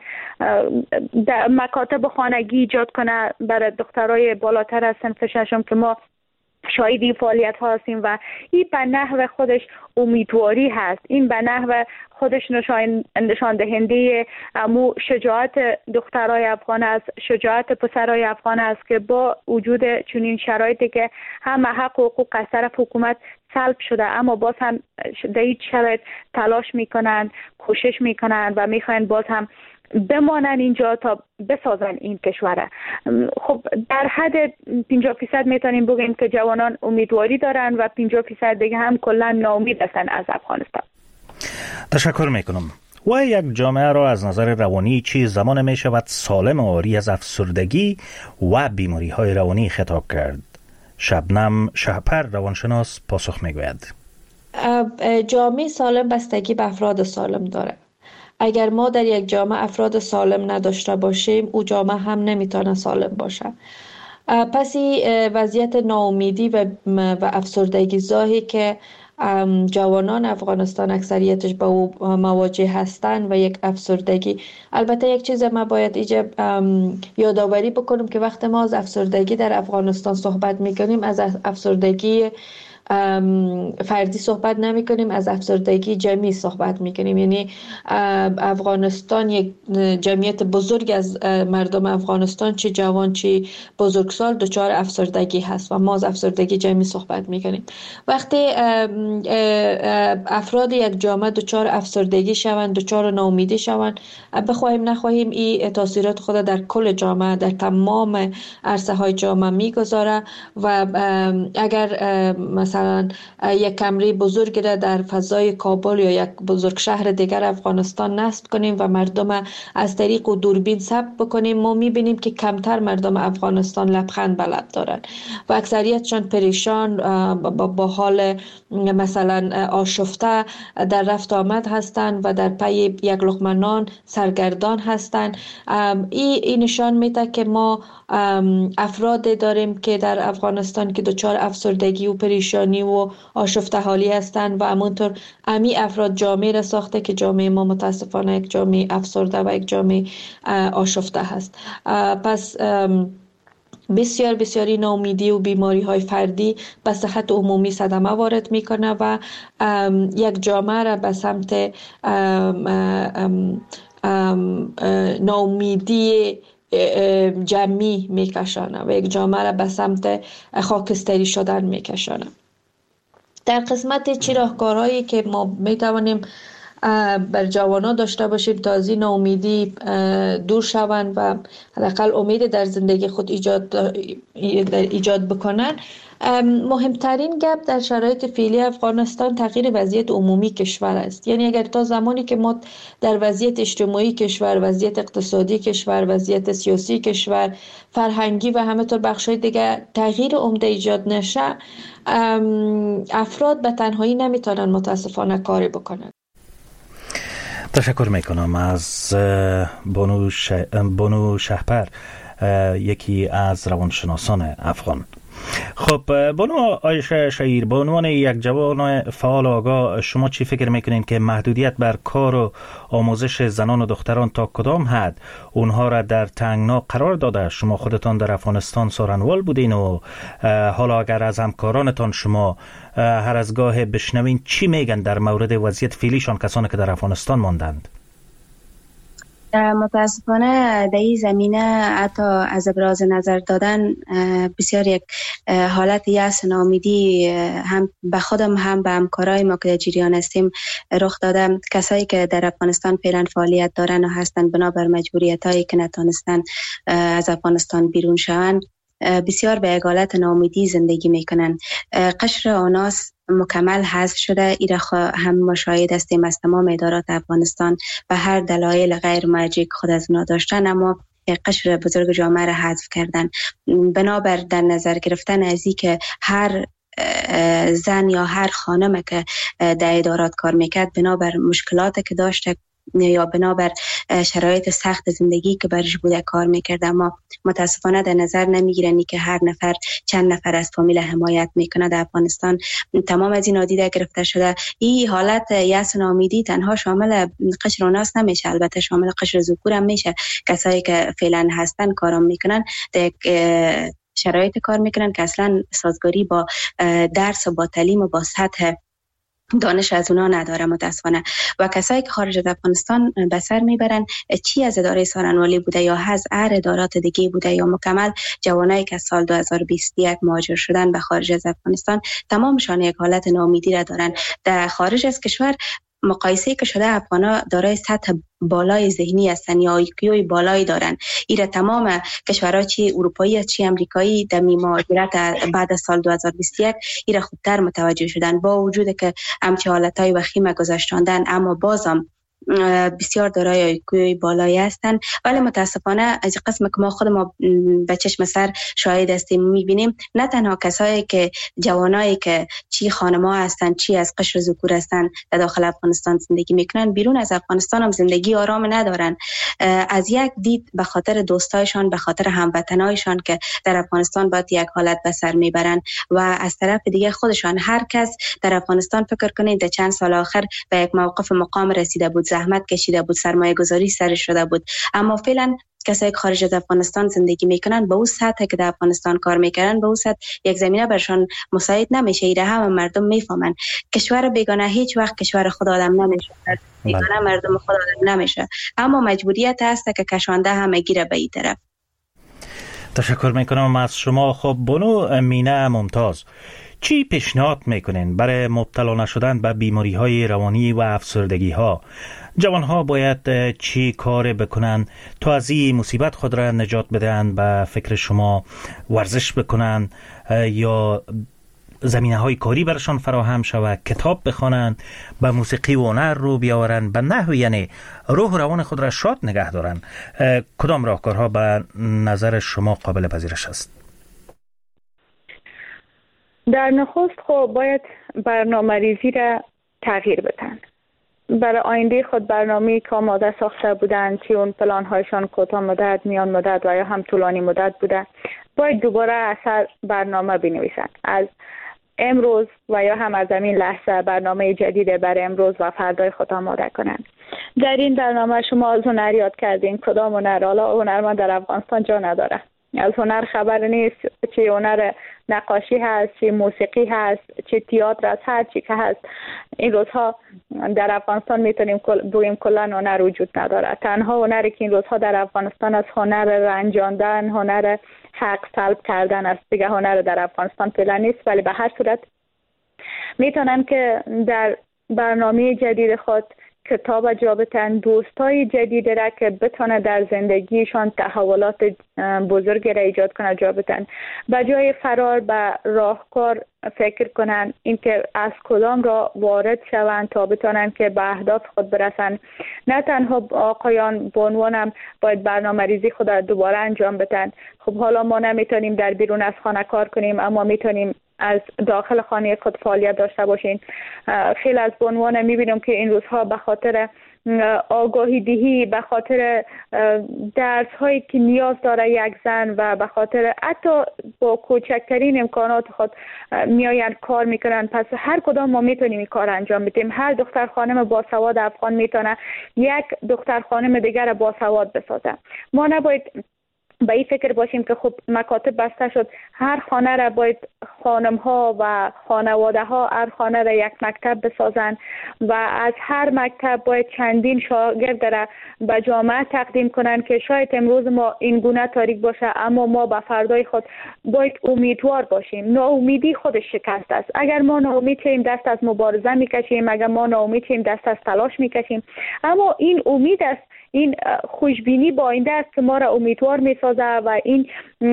مکاتب خانگی ایجاد کنه برای دخترای بالاتر از صنف ششم که ما شاهدی فعالیت ها هستیم و این به نحو خودش امیدواری هست. این به نحو خودش نشان دهنده امو شجاعت دخترای افغان است، شجاعت پسرای افغان است که با وجود چنین شرایطی که همه حق و حقوق از طرف حکومت سلب شده اما باز هم در این شرایط تلاش میکنن، کوشش میکنن و میخواین باز هم بمانن اینجا تا بسازن این کشوره. خب در حد 50% میتونیم بگیم که جوانان امیدواری دارن و 50% دیگه هم کلا ناامید هستن از افغانستان. تشکر میکنم. و یک جامعه را از نظر روانی چی زمان می شود سالم و عاری از افسردگی و بیماری های روانی خطاب کرد؟ شبنم شهپر روانشناس پاسخ میگوید. جامعه سالم بستگی به افراد سالم داره. اگر ما در یک جامعه افراد سالم نداشته باشیم او جامعه هم نمیتونه سالم باشه. پس وضعیت ناامیدی و افسردگی زاهی که جوانان افغانستان اکثریتش با او مواجه هستند و یک افسردگی. البته یک چیز ما باید اینجا یادآوری بکنیم که وقتی ما از افسردگی در افغانستان صحبت میکنیم از افسردگی فردی صحبت نمی کنیم، از افسردگی جمعی صحبت می کنیم. یعنی افغانستان یک جمعیت بزرگ از مردم افغانستان، چه جوان چه بزرگسال، دچار افسردگی هست و ما از افسردگی جمعی صحبت می کنیم. وقتی افراد یک جامعه دچار افسردگی شوند، دچار ناامیدی شوند، بخواهیم نخواهیم این تاثیرات خود در کل جامعه، در تمام عرصه های جامعه میگذاره و اگر مثلا یک کمره بزرگ را در فضای کابل یا یک بزرگ شهر دیگر افغانستان نصب کنیم و مردم از طریق و دوربین ثبت بکنیم، ما میبینیم که کمتر مردم افغانستان لبخند به لب دارند و اکثریتشان پریشان با حال مثلا آشفته در رفت آمد هستند و در پی یک لقمه نان سرگردان هستند. این نشان میده که ما افراد داریم که در افغانستان که دچار افسردگی و پریشانی و آشفته حالی هستند و همونطور امی افراد جامعه را ساخته که جامعه ما متاسفانه یک جامعه افسرده و یک جامعه آشفته هست. پس بسیاری ناامیدی و بیماری های فردی به صحت عمومی صدمه وارد میکنه و یک جامعه را به سمت ناامیدی جمعی میکشانه و یک جامعه را به سمت خاکستری شدن میکشانه. در قسمت چی راهکارهایی که ما میتوانیم بر جوانان داشته باشیم تا از این ناامیدی دور شوند و حداقل امید در زندگی خود ایجاد بکنن، مهمترین گپ در شرایط فعلی افغانستان تغییر وضعیت عمومی کشور است. یعنی اگر تا زمانی که ما در وضعیت اجتماعی کشور، وضعیت اقتصادی کشور، وضعیت سیاسی کشور، فرهنگی و همینطور بخش‌های دیگر تغییر عمده ایجاد نشه، افراد به تنهایی نمیتونن متاسفانه کاری بکنن. تشکر میکنم از بانو شهپر، یکی از روانشناسان افغان. خب بانو عایشه شهیر، به عنوان یک جوان فعال آگاه، شما چی فکر میکنین که محدودیت بر کار و آموزش زنان و دختران تا کدام حد اونها را در تنگنا قرار داده؟ شما خودتان در افغانستان سارنوال بودین و حالا اگر از همکارانتان شما هر از گاه بشنوین چی میگن در مورد وضعیت فعلیشان، کسانی که در افغانستان ماندند؟ متاسفانه در این زمینه حتی از ابراز نظر دادن بسیار یک حالت یأس ناامیدی هم به خودم هم به همکارای ما که در جریان هستیم رخ داده. کسایی که در افغانستان فعلا فعالیت دارن و هستند بنابر مجبوریتایی که نتونستن از افغانستان بیرون شوند بسیار به یک حالت ناامیدی زندگی میکنن. قشر آناس مکمل حذف شده. ایره هم مشاهده هستیم از تمام ادارات افغانستان به هر دلایل غیر مرجع خود از اونا داشتن، اما قشر بزرگ جامعه را حذف کردن. بنابر در نظر گرفتن از این که هر زن یا هر خانم که در ادارات کار میکرد بنابر مشکلاتی که داشته یا بنابر شرایط سخت زندگی که برش بوده کار میکرد، اما متاسفانه در نظر نمیگیرن که هر نفر چند نفر از فامیل حمایت میکنه. در افغانستان تمام از این نادیده گرفته شده. این حالت یأس و ناامیدی تنها شامل قشر اوناس نمیشه، البته شامل قشر ذکور هم میشه. کسایی که فعلا هستن کارام میکنن در شرایط کار میکنن که اصلا سازگاری با درس و با تعلیم و با سطح دانش از اونا نداره متاسفانه. و کسایی که خارج از افغانستان به سر میبرن، چی از اداره سارنوالی بوده یا از هر ادارات دیگه بوده یا مکمل جوانایی که سال 2021 مهاجر شدن به خارج از افغانستان، تمامشان یک حالت ناامیدی را دارن. در خارج از کشور مقایسه که شده افغانا دارای سطح بالای ذهنی هستن یا ایکیوی بالایی دارن. ایره تمام کشورها چی اروپایی چی امریکایی در مهاجرت بعد از سال 2021 ایره خودتر متوجه شدن، با وجود که همچه حالتهای وخیم گذشتاندن اما بازم بسیار دارای ایکیوی بالایی هستن. ولی متاسفانه از قسم که ما خود ما به چشم سر شاهد هستیم میبینیم، نه تنها کسایی که جوانایی که چی خانما هستن چی از قشر ذکور هستن در داخل افغانستان زندگی میکنن، بیرون از افغانستان هم زندگی آرام ندارن. از یک دید به خاطر دوستایشان، به خاطر هموطنایشان که در افغانستان باید یک حالت به سر میبرن و از طرف دیگه خودشان. هر کس در افغانستان فکر کنید در چند سال آخر به یک موقف مقام رسیده بود، زحمت کشیده بود، سرمایه گذاری سرش شده بود، اما فعلا کسایی که خارج از افغانستان زندگی میکنن به اون سطح که در افغانستان کار میکنن به اون سطح یک زمینه برشان مساعد نمیشه. ایره همه مردم میفهمن کشور بیگانه هیچ وقت کشور خود آدم نمیشه، بیگانه مردم خود آدم نمیشه، اما مجبوریت هست که کشانده همه گیره به این طرف. تشکر میکنم از شما. خب بانو مینه ممتاز، چی پیشنهاد میکنین برای مبتلا نشدن به بیماری های روانی و افسردگی ها؟ جوان ها باید چی کار بکنن تا از این مصیبت خود را نجات بدن؟ به فکر شما ورزش بکنن یا زمینه های کاری برشان فراهم شود، کتاب بخوانن، به موسیقی و هنر رو بیاورن، به نحو یعنی روح و روان خود را شاد نگه دارن؟ کدام راهکارها به نظر شما قابل پذیرش است؟ در نخست خب باید برنامه ریزی را تغییر بدن. برای آینده خود برنامه‌ای که آماده ساخته بودند که اون پلان هایشان کوتاه مدت، میان مدت و یا هم طولانی مدت بوده، باید دوباره اثر برنامه بنویسند. از امروز و یا هم از همین لحظه برنامه جدید برای امروز و فردای خود آماده کنند. در این برنامه شما از هنر یاد کردین. کدام هنر؟ حالا هنرمند در افغانستان جا نداره. از هنر خبر نیست، چه هنر نقاشی هست، چه موسیقی هست، چه تئاتر است، هر چی که هست. این روزها در افغانستان میتونیم بگیم کلا هنر وجود نداره. تنها هنری که این روزها در افغانستان از هنر رنجاندن، هنر حق طلب کردن است. دیگه هنر در افغانستان فعلا نیست، ولی به هر صورت میتونن که در برنامه جدید خود کتاب جا بتن، دوستای جدید را که بتونه در زندگیشان تحولات بزرگ را ایجاد کنه جا بتن. به جای فرار به راهکار فکر کنن، اینکه از کدام را وارد شوند تا بتونن که به اهداف خود برسن. نه تنها آقایان به عنوانم باید برنامه ریزی خود را دوباره انجام بدن. خب حالا ما نمیتونیم در بیرون از خانه کار کنیم، اما میتونیم از داخل خانه خود فعالیت داشته باشین. خیلی از به عنوان میبینم که این روزها به خاطر آگاهی دهی، به خاطر درس هایی که نیاز داره یک زن و به خاطر حتی با کوچکترین امکانات خود میاین کار میکنن. پس هر کدام ما میتونیم این کار انجام بدیم. هر دختر خانم باسواد افغان میتونه یک دختر خانم دیگر باسواد بسازه. ما نباید به این فکر باشیم که خب مکاتب بسته شد، هر خانه را باید خانم ها و خانواده ها هر خانه را یک مکتب بسازن و از هر مکتب باید چندین شاگرد را به جامعه تقدیم کنن که شاید امروز ما این گونه تاریک باشه، اما ما به فردای خود باید امیدوار باشیم. ناامیدی خودش شکست است. اگر ما ناامید شیم دست از مبارزه میکشیم، اگر ما ناامید شیم دست از تلاش میکشیم، اما این امید است، این خوشبینی با آینده است که ما را امیدوار میسازه و این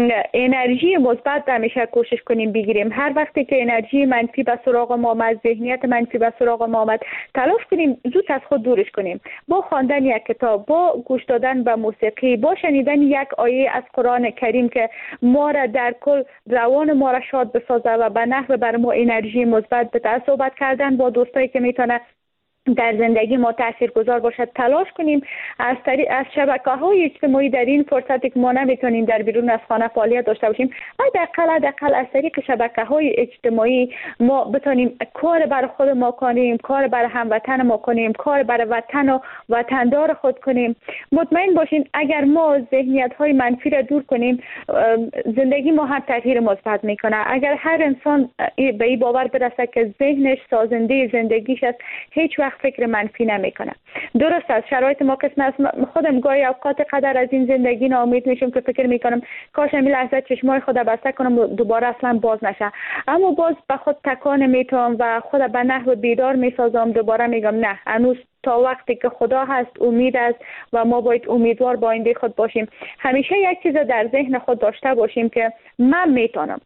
انرژی مثبت همیشه کوشش کنیم بگیریم. هر وقتی که انرژی منفی به سراغ ما آمد، ذهنیت منفی به سراغ ما آمد، تلاش کنیم زود از خود دورش کنیم. با خواندن یک کتاب، با گوش دادن به موسیقی، با شنیدن یک آیه از قرآن کریم که ما را در کل روان ما را شاد بسازه و به نحو بر ما انرژی مثبت بده، صحبت کردن با دوستایی که میتونه در زندگی ما تاثیرگذار باشد، تلاش کنیم از شبکه‌های اجتماعی در این فرصتی که ما نمیتونیم در بیرون از خانه فعالیت داشته باشیم، حداقل از طریق شبکه‌های اجتماعی ما بتونیم کار برای خود ما کنیم، کار برای هموطن ما کنیم، کار برای وطن و وطندار خود کنیم. مطمئن باشین اگر ما ذهنیت‌های منفی را دور کنیم، زندگی ما هم تغییر مثبت میکنه. اگر هر انسان به این باور برسه که ذهنش سازنده زندگیش است، هیچ وقت فکر منفی نمیکنه. درست است شرایط ما قسم است. خودم گاهی اوقات قدر از این زندگی ناامید میشم که فکر میکنم کاش این لحظه چشمای خود بسته کنم و دوباره اصلا باز نشه، اما باز به خود تکان میتونم و خود به نحو بیدار میسازم. دوباره میگم نه، هنوز تا وقتی که خدا هست امید است و ما باید امیدوار با آینده خود باشیم. همیشه یک چیز در ذهن خود داشته باشیم که من میتونم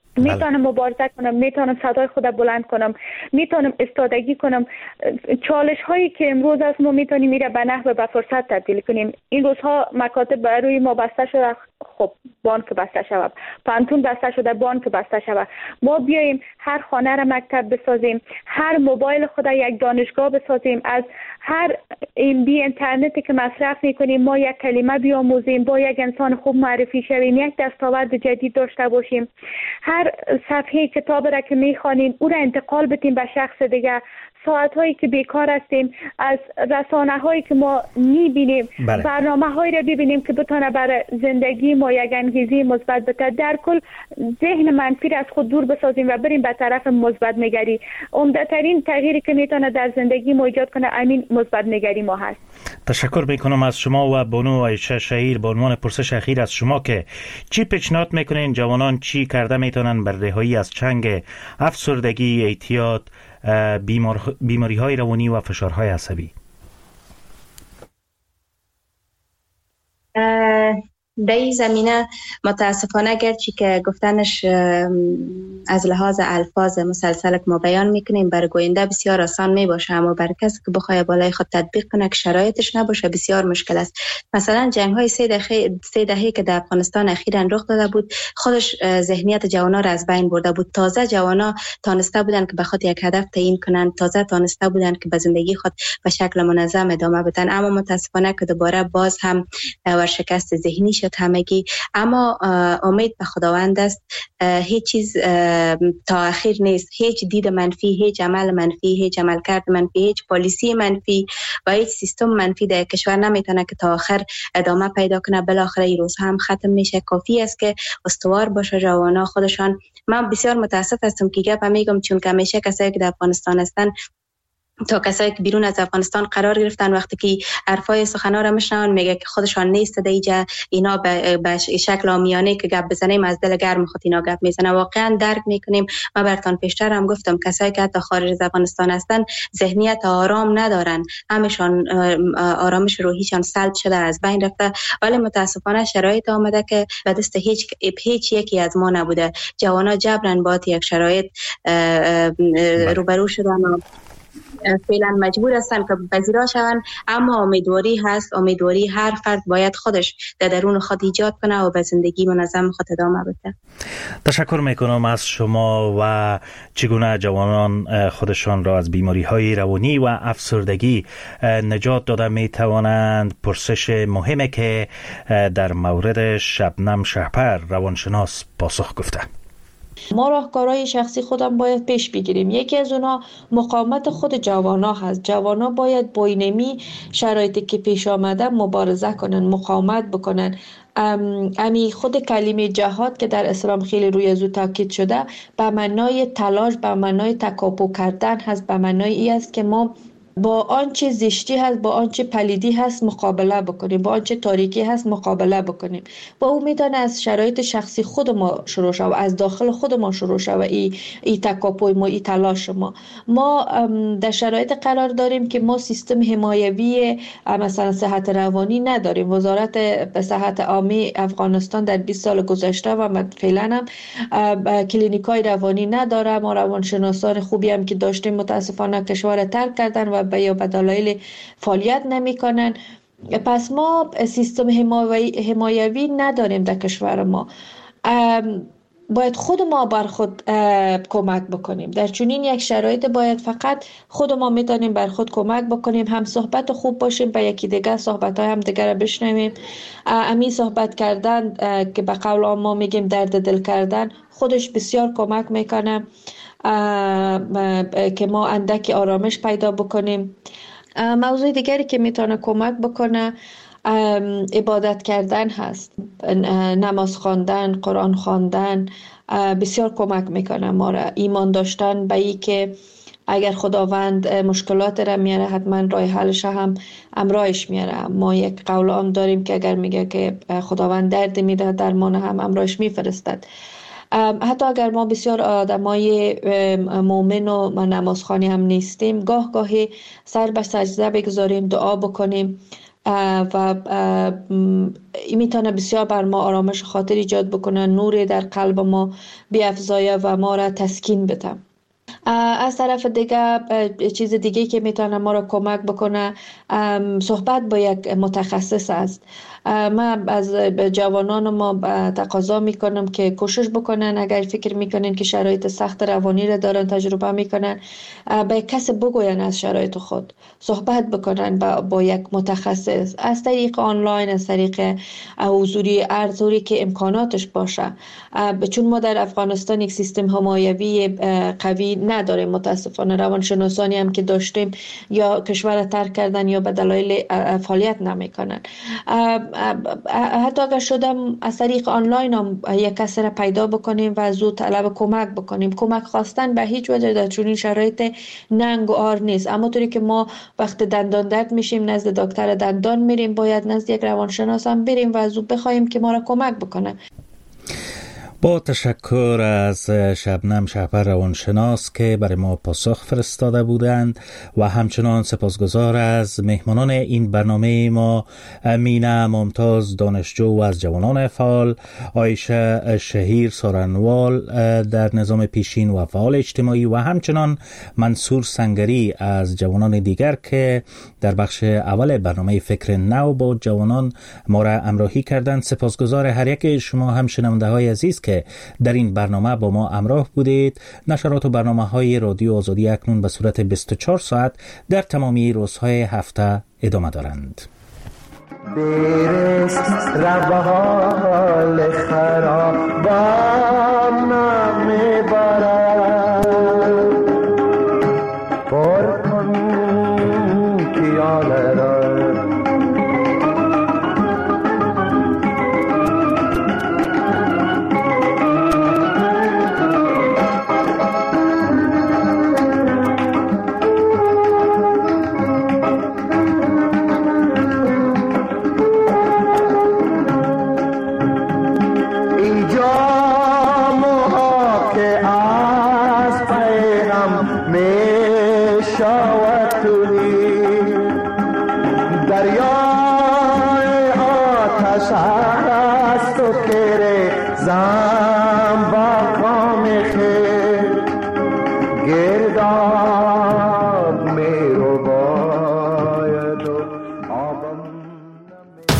مبارزه کنم، میتونم صدای خود بلند کنم، میتونم استادگی کنم. چالش هایی که امروز است ما میتونیم میره به نحو به فرصت تبدیل کنیم. این روزها مکاتب برای ما بسته شده، خب بانک بسته شود، پانتون بسته شده، بانک بسته شود. ما بیاییم هر خانه را مکتب بسازیم، هر موبایل خود یک دانشگاه بسازیم، از هر این بی اینترنتی که مصرف میکنیم ما یک کلمه بیاموزیم، با یک انسان خوب معرفی شویم، یک دستاورد جدید داشته باشیم. هر صفحه کتاب را که میخوانیم او را انتقال بدیم به شخص دیگه. ساعت هایی که بیکار هستیم، از رسانه هایی که ما میبینیم، برنامه هایی را ببینیم که بتونه برای زندگی ما یک انگیزه مثبت بده. در کل ذهن منفی را از خود دور بسازیم و بریم به طرف مثبت نگری. عمده ترین تغییری که میتونه در زندگی ما ایجاد کنه همین مثبت نگری ما هست. تشکر میکنم از شما و بانو عایشه شهیر. به عنوان پرسش اخیر از شما که چی پیشنهاد میکنین جوانان چی کرده میتونن بر رهایی از چنگ افسردگی، اعتیاد، بیماری های روانی و فشارهای عصبی؟ در این زمینه متاسفانه گرچه که گفتنش از لحاظ الفاظ مسلسل که ما بیان میکنیم برای گوینده بسیار آسان میباشه، اما برای کسی که بخواد بالای خود تطبیق کنه که شرایطش نباشه بسیار مشکل است. مثلا جنگ های 3 دهه که در افغانستان اخیراً رخ داده بود خودش ذهنیت جوانا را از بین برده بود. تازه جوانا تانسته بودن که به خود یک هدف تعیین کنن، تازه تانسته بودن که به زندگی خود به شکل منظم ادامه بدن، اما متاسفانه که دوباره باز هم ورشکست ذهنی شد همگی. اما امید به خداوند است. هیچ چیز تا اخیر نیست. هیچ دید منفی، هیچ عمل منفی، هیچ عملکرد منفی، هیچ پالیسی منفی و هیچ سیستم منفی در کشور نمیتونه که تا آخر ادامه پیدا کنه. بالاخره این روز هم ختم میشه. کافی است که استوار باشه جوانا خودشان. من بسیار متاسف هستم که گپ میگم، چون که همیشه کسایی که در افغانستان هستن تا کسایی که بیرون از افغانستان قرار گرفتن وقتی که حرفای سخنا را میشنون میگه که خودشان نیست دیگه، اینا به شکل عامیانه که گپ بزنیم از دل گرم خود اینا گپ میزنه. واقعا درک میکنیم. من براتون پیشتر هم گفتم کسایی که حتی خارج از افغانستان هستن ذهنیت آرام ندارن، همشان آرامش روحیشان سلب شده، از بین رفته، ولی متاسفانه شرایط آمده که به دست هیچ یکی از ما نبوده. جوانا جبران با یک شرایط روبرو شدن و فعلا مجبور هستن که پذیرا شون. اما امیدواری هست. امیدواری هر فرد باید خودش در درون خود ایجاد کنه و به زندگی منظم خود ادامه بده. تشکر میکنم از شما. و چگونه جوانان خودشان را از بیماری های روانی و افسردگی نجات داده میتوانند؟ پرسش مهمه که در مورد شبنم شهپر روانشناس پاسخ گفته. ما راهکارهای شخصی خودم باید پیش بگیریم. یکی از اونها مقاومت خود جوانا هست. جوانا باید با اینمی شرایطی که پیش آمده مبارزه کنن، مقاومت بکنن. امی خود کلمه جهاد که در اسلام خیلی روی ازو تاکید شده به معنای تلاش، به معنای تکاپو کردن هست، به معنای ای است که ما با آنچه زشتی هست، با آنچه پلیدی هست مقابله بکنیم، با آنچه تاریکی هست مقابله بکنیم. با امیدان از شرایط شخصی خود ما شروع شد، از داخل خود ما شروع شد ای تکاپوی ما، ای تلاش ما در شرایط قرار داریم که ما سیستم حمایوی مثلا صحت روانی نداریم. وزارت صحت عامه افغانستان در 20 سال گذشته و فعلا هم کلینیکای روانی نداره. ما روانشناسان خوبی هم که داشتیم متاسفانه کشور ترک کردن و یا به دلایل فعالیت نمی‌کنن. پس ما سیستم حمایوی نداریم در کشور ما. باید خود ما بر خود کمک بکنیم. در چنین یک شرایط باید فقط خود ما میتونیم بر خود کمک بکنیم. هم صحبت خوب باشیم، به یکی دیگر صحبت‌های هم دیگر را بشنویم. امی صحبت کردن که به قول ما میگیم درد دل کردن خودش بسیار کمک میکنه که ما اندکی آرامش پیدا بکنیم. موضوع دیگری که میتونه کمک بکنه عبادت کردن هست. نماز خواندن، قرآن خواندن بسیار کمک میکنه ما را. ایمان داشتن به این که اگر خداوند مشکلات را میاره حتما راه حلش هم امراهش میاره. ما یک قول عام داریم که اگر میگه که خداوند درد میده درمان هم امراهش میفرستد. حتی اگر ما بسیار آدمای مؤمن و نمازخوانی هم نیستیم، گاه گاهی سر به سجده بگذاریم، دعا بکنیم و این میتونه بسیار بر ما آرامش خاطر ایجاد بکنه، نوری در قلب ما بیافزایه و ما را تسکین بده. از طرف دیگه چیز دیگه که میتونه ما را کمک بکنه صحبت با یک متخصص است. من از جوانان ما تقاضا میکنم که کوشش بکنن اگر فکر میکنن که شرایط سخت روانی را دارن تجربه میکنن به کسی بگوین از شرایط خود، صحبت بکنن با یک متخصص از طریق آنلاین، از طریق حضوری، ارزوری که امکاناتش باشه. چون ما در افغانستان یک سیستم حمایوی قوی نداریم. متاسفانه روانشناسانی هم که داشتیم یا کشور ترک کردن یا به دلایل فعالیت نمیکنن. حتی اگر شدم از طریق آنلاین هم یک کسی را پیدا بکنیم و زود طلب کمک بکنیم. کمک خواستن به هیچ وجه در چنین شرایط ننگ و عار نیست. اما طوری که ما وقت دندان درد میشیم نزد دکتر دندان میریم، باید نزد یک روانشناس هم بریم و زود بخوایم که ما را کمک بکنه. با تشکر از شبنم شهپر روانشناس که برای ما پاسخ فرستاده بودند و همچنان سپاسگزار از مهمانان این برنامه ما، مینا ممتاز دانشجو از جوانان فعال، عایشه شهیر سارنوال در نظام پیشین و فعال اجتماعی و همچنان منصور سنگری از جوانان دیگر که در بخش اول برنامه فکر نو با جوانان ما را همراهی کردند. سپاسگزار هر یک شما هم شنونده های عزیز که در این برنامه با ما همراه بودید. نشرات و برنامه‌های رادیو آزادی اکنون به صورت 24 ساعت در تمامی روزهای هفته ادامه دارند. دیرست ربال خرابان میبرد پر کن خیال را دریای آتش است و کره زن